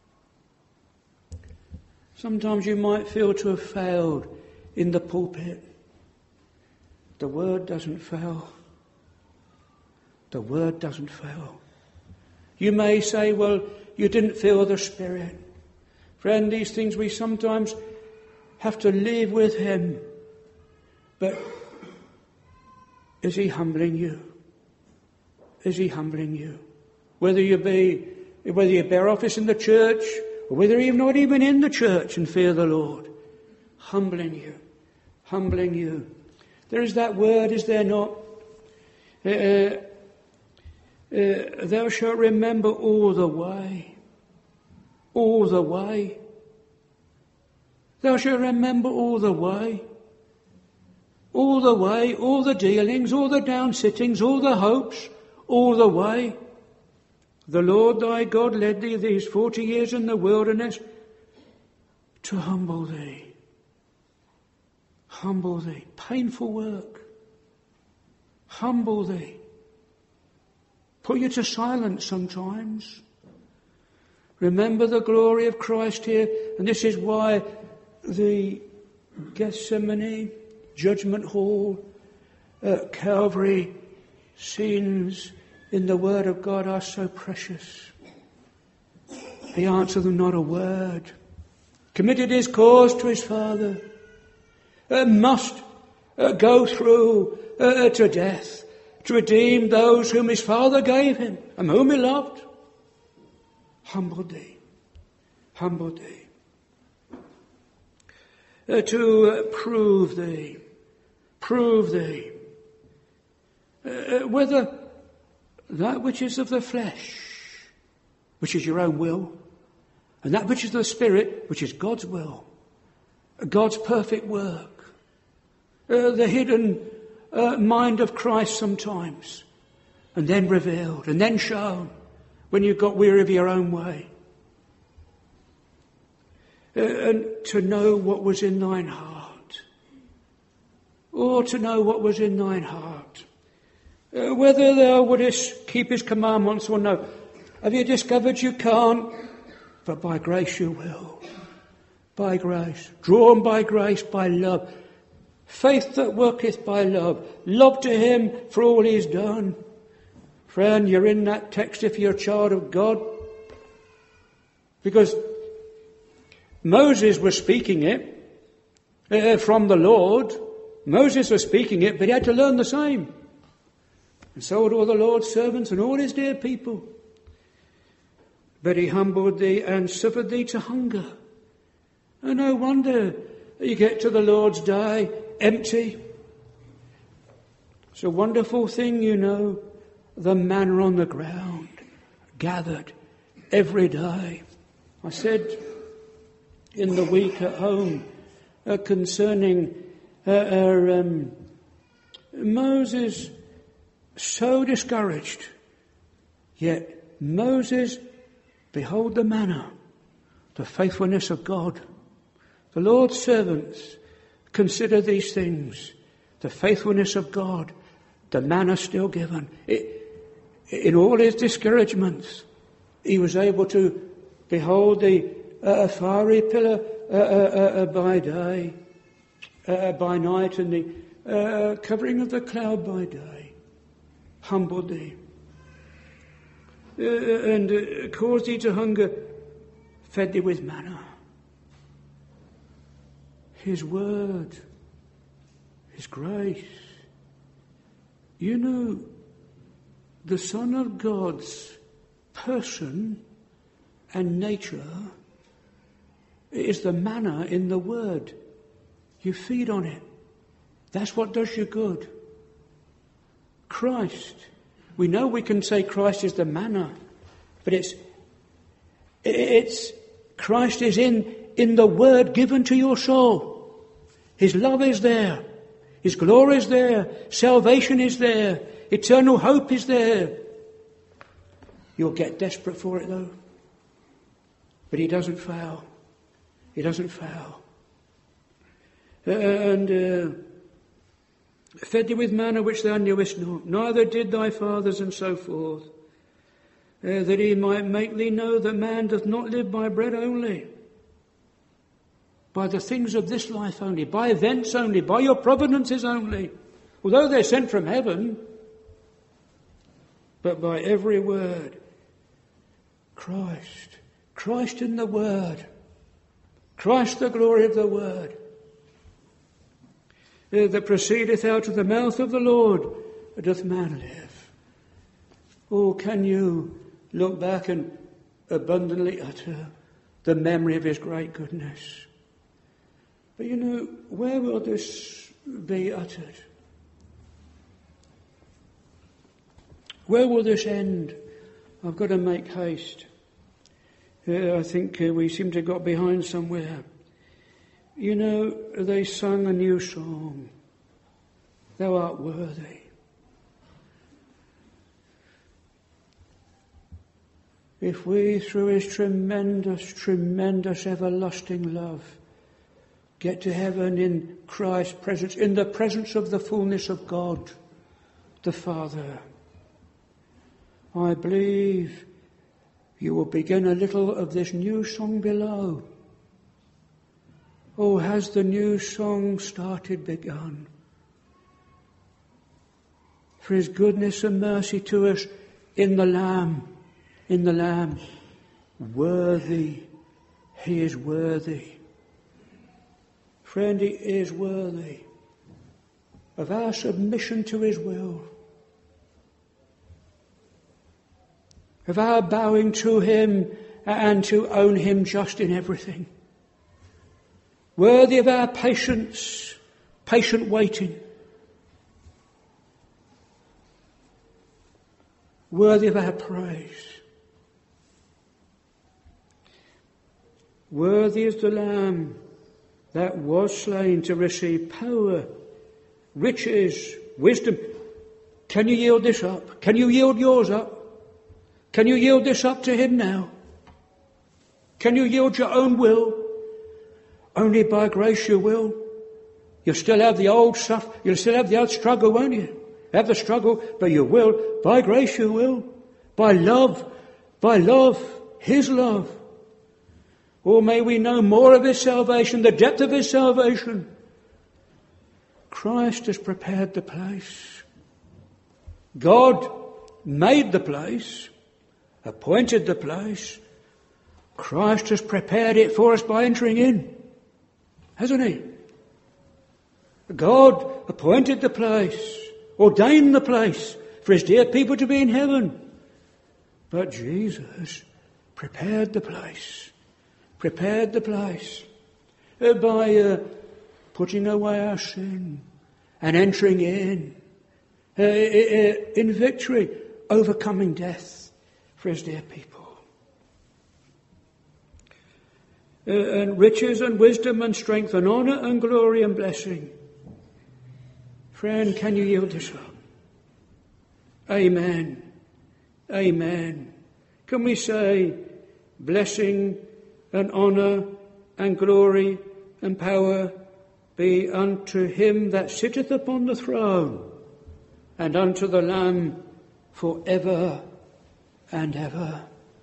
B: Sometimes you might feel to have failed in the pulpit. The word doesn't fail. The word doesn't fail. You may say, well, you didn't feel the Spirit. Friend, these things we sometimes have to live with him. But is he humbling you? Is he humbling you? Whether you bear office in the church, or whether you're not even in the church and fear the Lord. Humbling you. Humbling you. There is that word, is there not? Thou shalt remember all the way. All the way. Thou shalt remember all the way. All the way, all the dealings, all the down-sittings, all the hopes, all the way. The Lord thy God led thee these 40 years in the wilderness to humble thee. Humble thee. Painful work. Humble thee. Put you to silence sometimes. Remember the glory of Christ here. And this is why the Gethsemane, Judgment Hall, Calvary scenes in the Word of God are so precious. He answered them not a word. Committed his cause to his Father. Must go through to death to redeem those whom his Father gave him and whom he loved. Humble thee. Humble thee. To prove thee. Prove thee. Whether that which is of the flesh, which is your own will, and that which is of the Spirit, which is God's will, God's perfect work, the hidden mind of Christ sometimes, and then revealed, and then shown, when you got weary of your own way. And to know what was in thine heart. Or to know what was in thine heart. Whether thou wouldest keep his commandments or no. Have you discovered you can't? But by grace you will. By grace. Drawn by grace, by love. Faith that worketh by love. Love to him for all he's done. Friend, you're in that text if you're a child of God. Because Moses was speaking it from the Lord. Moses was speaking it, but he had to learn the same. And so would all the Lord's servants and all his dear people. But he humbled thee and suffered thee to hunger. And no wonder you get to the Lord's day empty. It's a wonderful thing, you know, the manna on the ground, gathered every day. I said in the week at home concerning Moses, so discouraged. Yet Moses, behold the manna, the faithfulness of God. The Lord's servants consider these things, the faithfulness of God, the manna still given. In all his discouragements, he was able to behold the fiery pillar by day, by night, and the covering of the cloud by day. Humbled thee. And caused thee to hunger, fed thee with manna. His word, his grace. You know, the Son of God's person and nature is the manna in the word. You feed on it. That's what does you good. Christ. We know we can say Christ is the manna, but it's Christ is in the word given to your soul. His love is there. His glory is there. Salvation is there. Eternal hope is there. You'll get desperate for it though. But he doesn't fail. He doesn't fail. And fed thee with manna which thou knewest not, neither did thy fathers, and so forth, that he might make thee know that man doth not live by bread only, by the things of this life only, by events only, by your providences only, although they're sent from heaven, but by every word. Christ in the word, Christ the glory of the word, that proceedeth out of the mouth of the Lord, doth man live. Oh, can you look back and abundantly utter the memory of his great goodness? But you know, where will this be uttered? Where will this end? I've got to make haste. I think we seem to have got behind somewhere. You know, they sung a new song. Thou art worthy. If we, through his tremendous, tremendous, everlasting love, get to heaven in Christ's presence, in the presence of the fullness of God, the Father, I believe you will begin a little of this new song below. Oh, has the new song begun? For his goodness and mercy to us in the Lamb, worthy, he is worthy. Friend, he is worthy of our submission to his will, of our bowing to him and to own him just in everything. Worthy of our patience, patient waiting. Worthy of our praise. Worthy is the Lamb that was slain to receive power, riches, wisdom. Can you yield this up? Can you yield yours up? Can you yield this up to him now? Can you yield your own will? Only by grace you will. You'll still have the old stuff. You'll still have the old struggle, won't you? Have the struggle, but you will. By grace you will. By love, his love. Oh, may we know more of his salvation, the depth of his salvation. Christ has prepared the place. God made the place, appointed the place. Christ has prepared it for us by entering in, hasn't he? God appointed the place, ordained the place for his dear people to be in heaven. But Jesus prepared the place by putting away our sin and entering in victory, overcoming death for his dear people. And riches and wisdom and strength and honour and glory and blessing. Friend, can you yield this up? Amen. Amen. Can we say blessing and honour and glory and power be unto him that sitteth upon the throne and unto the Lamb for ever and ever.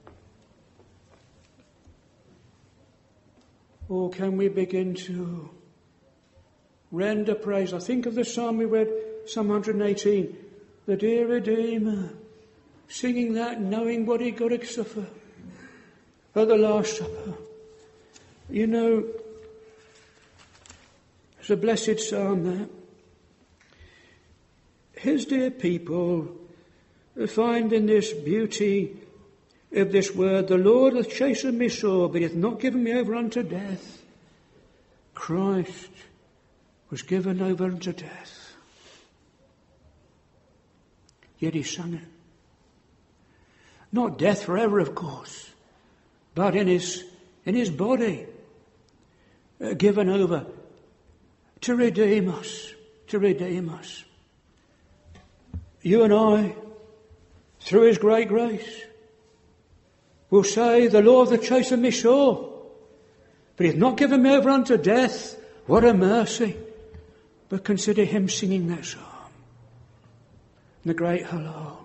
B: Or can we begin to render praise? I think of the psalm we read, Psalm 118, the dear Redeemer, singing that, knowing what he got to suffer at the Last Supper. You know, it's a blessed psalm that. His dear people find in this beauty of this word, the Lord hath chastened me sore, but he hath not given me over unto death. Christ was given over unto death. Yet he sung it. Not death forever, of course, but in his body, given over to redeem us, You and I, through his great grace, will say, the Lord hath chastened me sore, but he hath not given me over unto death. What a mercy. But consider him singing that psalm. The great Hallel.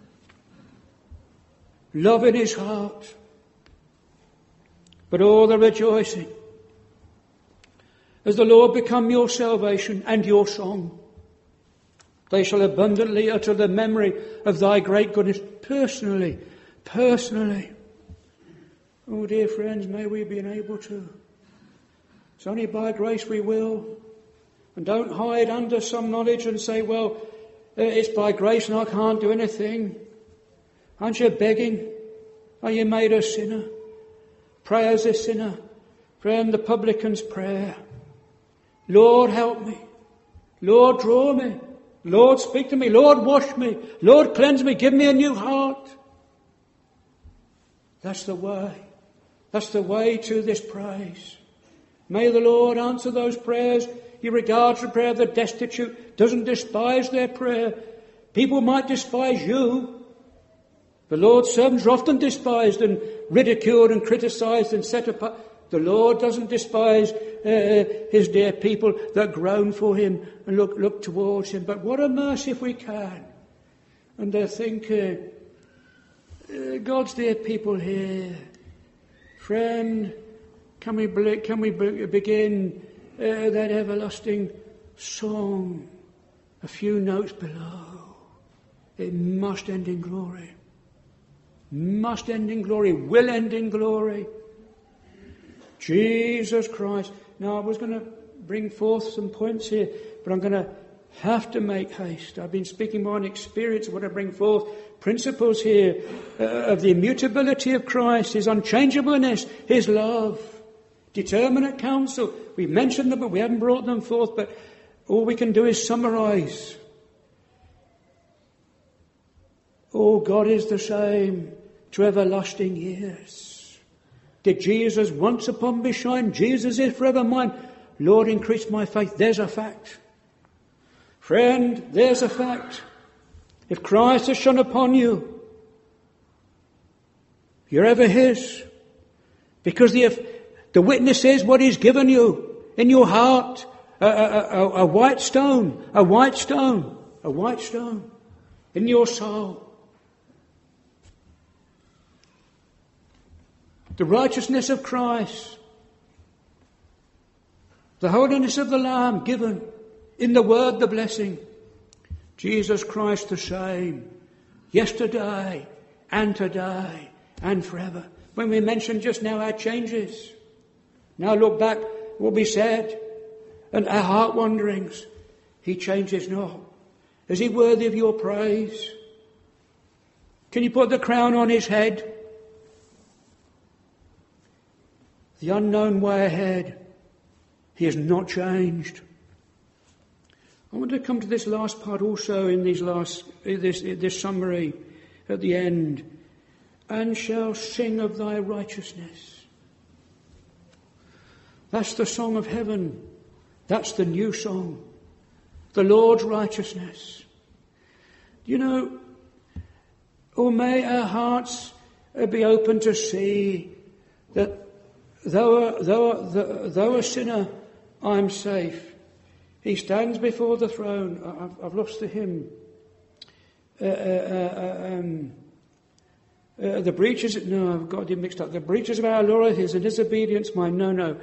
B: Love in his heart, but all the rejoicing as the Lord become your salvation and your song. They shall abundantly utter the memory of thy great goodness personally. Oh, dear friends, may we be able to. It's only by grace we will. And don't hide under some knowledge and say, well, it's by grace and I can't do anything. Aren't you begging? Are you made a sinner? Pray as a sinner. Friend, the publican's prayer. Lord, help me. Lord, draw me. Lord, speak to me. Lord, wash me. Lord, cleanse me. Give me a new heart. That's the way. That's the way to this praise. May the Lord answer those prayers. He regards the prayer of the destitute, doesn't despise their prayer. People might despise you. The Lord's servants are often despised and ridiculed and criticised and set apart. The Lord doesn't despise his dear people that groan for him and look towards him. But what a mercy if we can. And they think, God's dear people here. Friend, can we begin that everlasting song a few notes below? It must end in glory. Must end in glory. Will end in glory. Jesus Christ. Now, I was going to bring forth some points here, but I'm going to have to make haste. I've been speaking more on experience of what I bring forth. Principles here of the immutability of Christ, his unchangeableness, his love, determinate counsel. We've mentioned them, but we haven't brought them forth. But all we can do is summarise. Oh, God is the same to everlasting years. Did Jesus once upon be shine? Jesus is forever mine. Lord, increase my faith. There's a fact. Friend, there's a fact. If Christ has shone upon you, You're ever his. Because the witness is what he's given you in your heart. A white stone, a white stone, a white stone in your soul. The righteousness of Christ, the holiness of the Lamb given in the word, the blessing. Jesus Christ the same, yesterday and today and forever. When we mentioned just now our changes, now look back what we said and our heart wanderings. He changes not. Is he worthy of your praise? Can you put the crown on his head? The unknown way ahead. He has not changed. I want to come to this last part also in this summary at the end. And shall sing of thy righteousness. That's the song of heaven. That's the new song. The Lord's righteousness. You know, oh, may our hearts be open to see that though a sinner, I'm safe. He stands before the throne. I've lost the hymn. The breaches, no, I've got it mixed up. The breaches of our law, his and disobedience, mine. No.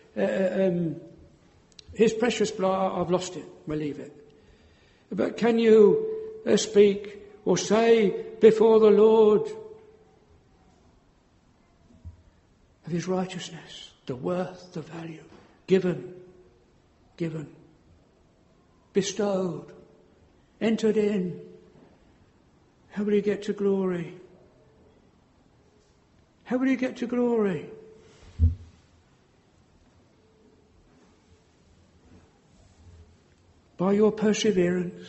B: His precious blood, I've lost it. We'll leave it. But can you speak or say before the Lord of his righteousness, the worth, the value, given, bestowed, entered in? How will he get to glory? How will you get to glory? By your perseverance,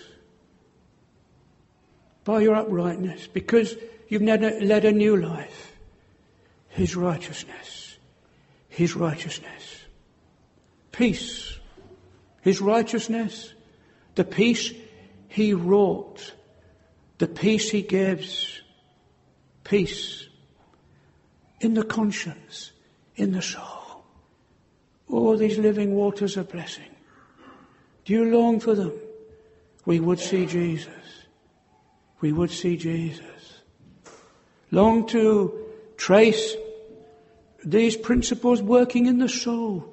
B: by your uprightness, because you've never led a new life. His righteousness, his righteousness. Peace, his righteousness, the peace he wrought, the peace he gives, peace. In the conscience, in the soul. All these living waters of blessing. Do you long for them? We would see Jesus. We would see Jesus. Long to trace these principles working in the soul.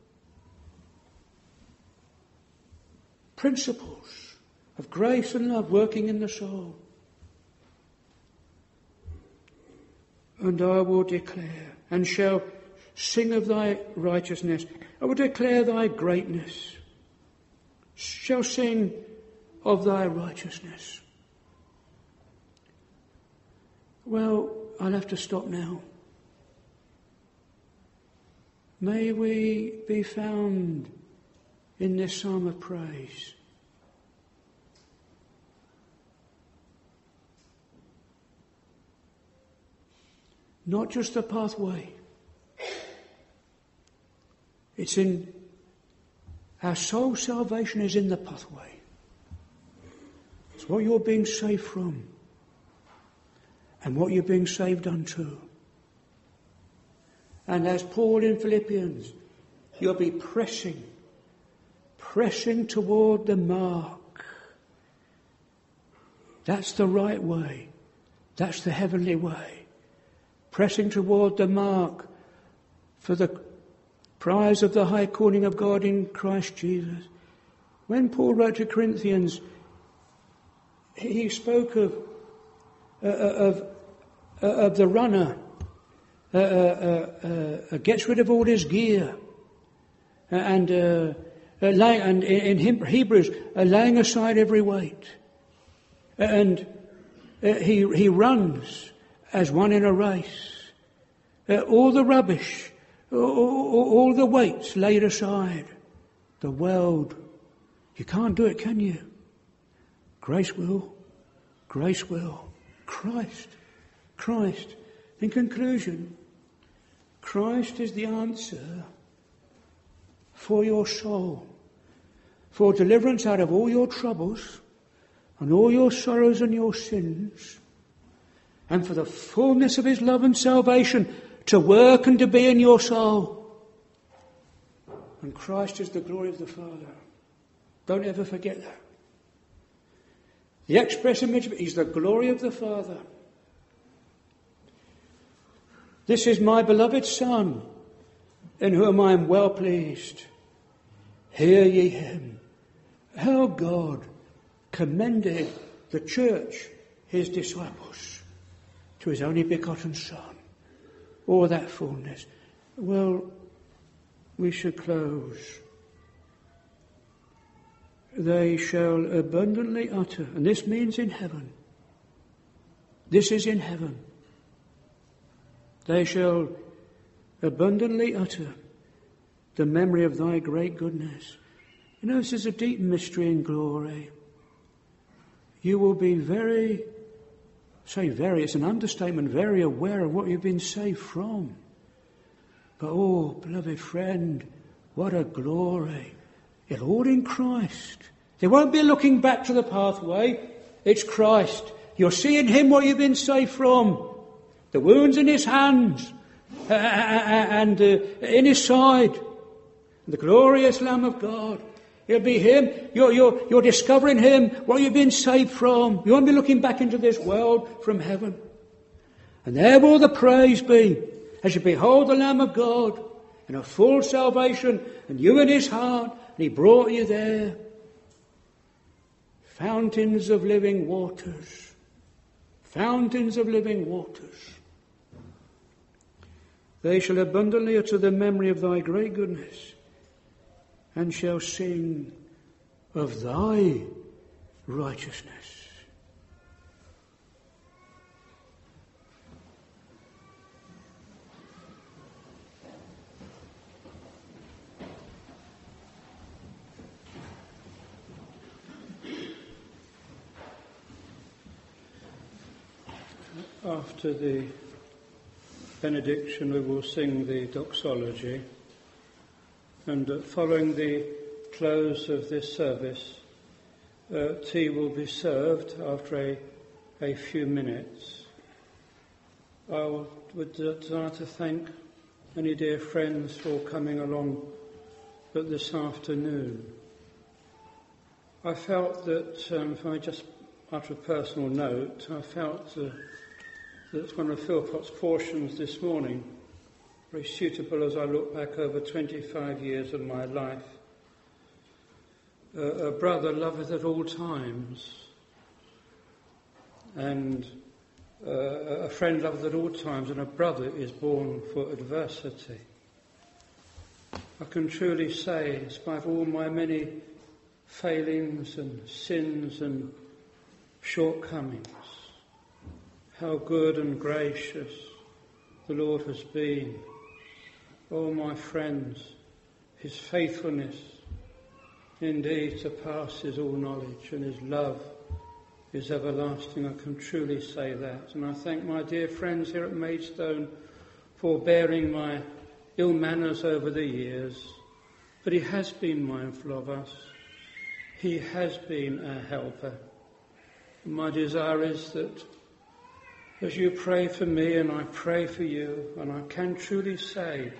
B: Principles of grace and love working in the soul. And I will declare, and shall sing of thy righteousness. I will declare thy greatness. Shall sing of thy righteousness. Well, I'll have to stop now. May we be found in this psalm of praise. Not just the pathway. It's in our soul salvation is in the pathway. It's what you're being saved from and what you're being saved unto. And as Paul in Philippians, you'll be pressing toward the mark. That's the right way. That's the heavenly way. Pressing toward the mark for the prize of the high calling of God in Christ Jesus. When Paul wrote to Corinthians, he spoke of the runner gets rid of all his gear, and in Hebrews, laying aside every weight, and he runs as one in a race. All the rubbish, all the weights laid aside. The world, you can't do it, can you? Grace will. Christ. In conclusion, Christ is the answer for your soul, for deliverance out of all your troubles and all your sorrows and your sins, and for the fullness of his love and salvation to work and to be in your soul. And Christ is the glory of the Father. Don't ever forget that. The express image of it is the glory of the Father. This is my beloved Son, in whom I am well pleased. Hear ye him. How God commended the church, his disciples, to his only begotten Son. All that fullness. Well, we should close. They shall abundantly utter, and this means in heaven. This is in heaven. They shall abundantly utter the memory of thy great goodness. You know, this is a deep mystery and glory. You will be it's an understatement, very aware of what you've been saved from. But oh, beloved friend, what a glory. It's all in Christ. There won't be looking back to the pathway. It's Christ. You'll see in him what you've been saved from. The wounds in his hands and in his side. The glorious Lamb of God. It'll be him. You're discovering him, what you've been saved from. You won't be looking back into this world from heaven. And there will the praise be as you behold the Lamb of God in a full salvation and you in his heart. And he brought you there. Fountains of living waters. Fountains of living waters. They shall abundantly utter the memory of thy great goodness, and shall sing of thy righteousness.
A: After the benediction, we will sing the doxology, and following the close of this service, tea will be served after a few minutes. I would desire to thank any dear friends for coming along this afternoon. I felt that, if I just utter a personal note, I felt that one of Philpot's portions this morning, very suitable as I look back over 25 years of my life. A brother loveth at all times, and a friend loveth at all times, and a brother is born for adversity. I can truly say, in spite of all my many failings and sins and shortcomings, how good and gracious the Lord has been. Oh, my friends, his faithfulness indeed surpasses all knowledge, and his love is everlasting. I can truly say that. And I thank my dear friends here at Maidstone for bearing my ill manners over the years. But he has been mindful of us. He has been our helper. And my desire is that as you pray for me and I pray for you, and I can truly say,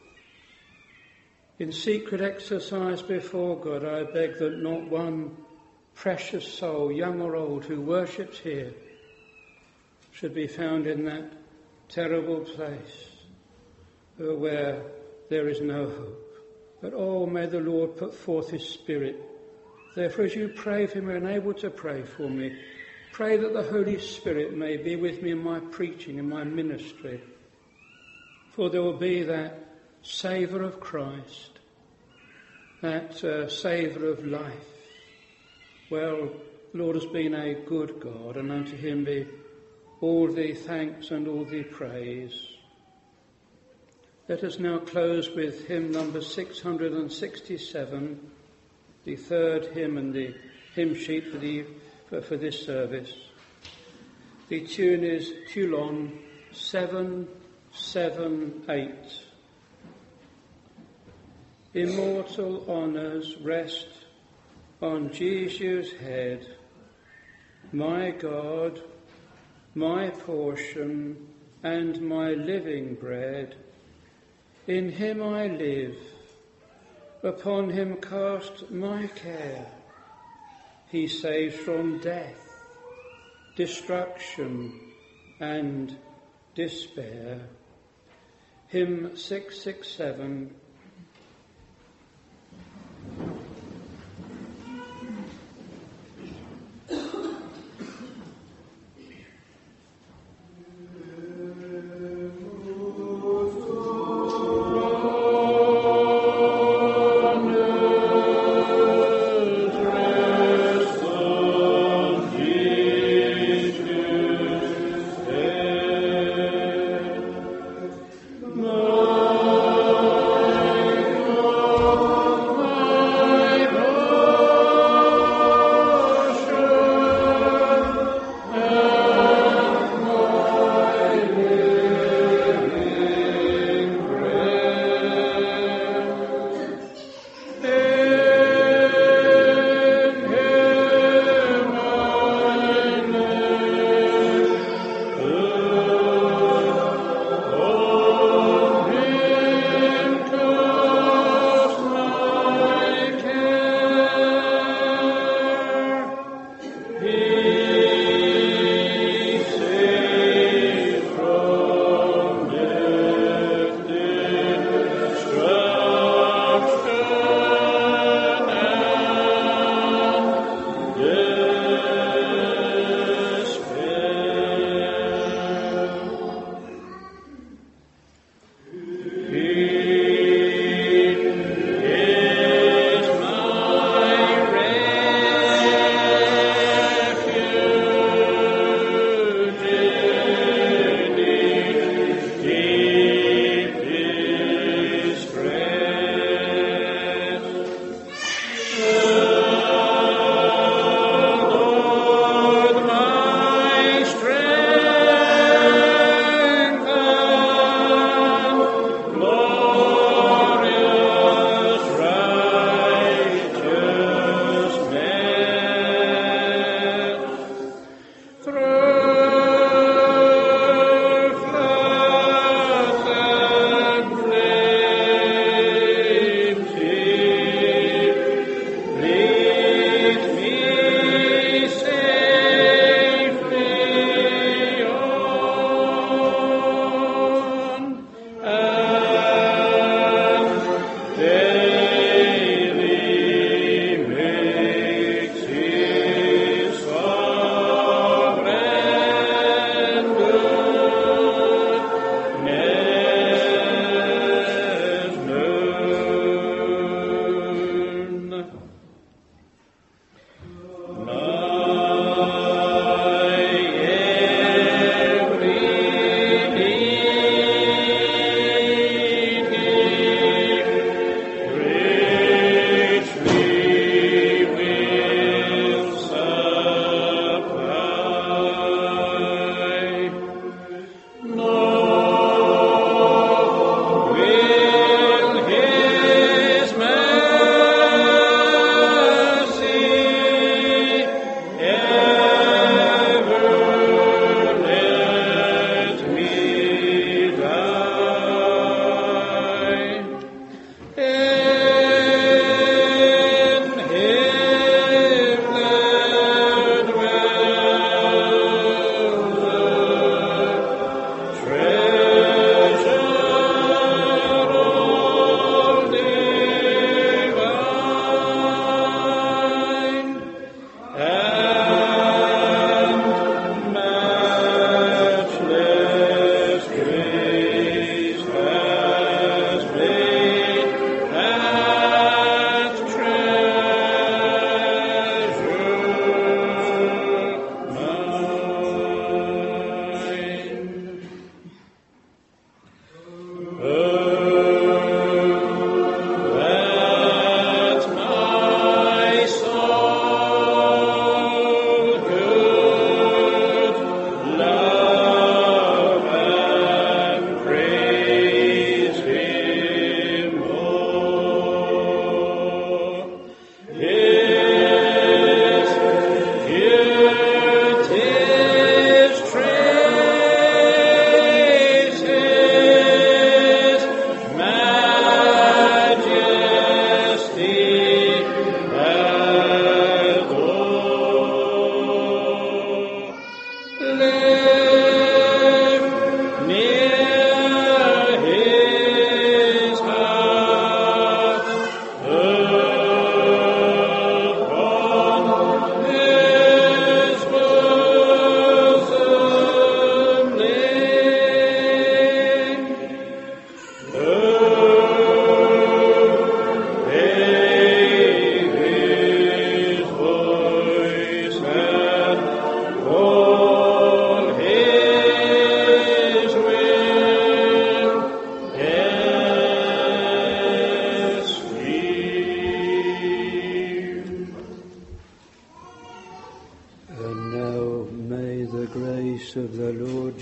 A: in secret exercise before God, I beg that not one precious soul, young or old, who worships here should be found in that terrible place where there is no hope. But oh, may the Lord put forth his Spirit. Therefore, as you pray for me and are able to pray for me, pray that the Holy Spirit may be with me in my preaching, in my ministry. For there will be that savour of Christ, that savour of life. Well, the Lord has been a good God, and unto him be all the thanks and all the praise. Let us now close with hymn number 667, the third hymn and the hymn sheet for this service. The tune is Toulon 778. Immortal honours rest on Jesus' head. My God, my portion and my living bread. In him I live, upon him cast my care. He saves from death, destruction and despair. Hymn 667.
C: My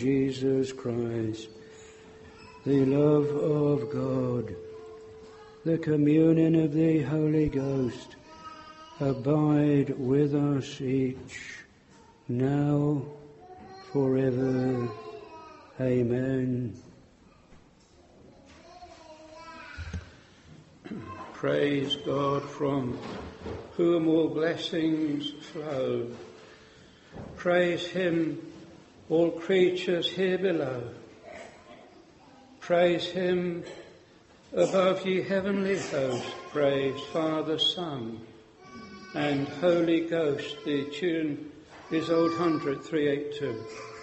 B: Jesus Christ, the love of God, the communion of the Holy Ghost, abide with us each, now, forever. Amen.
A: Praise God, from whom all blessings flow. Praise him, all creatures here below. Praise him above ye heavenly host. Praise Father, Son, and Holy Ghost. The tune is Old 100, 382.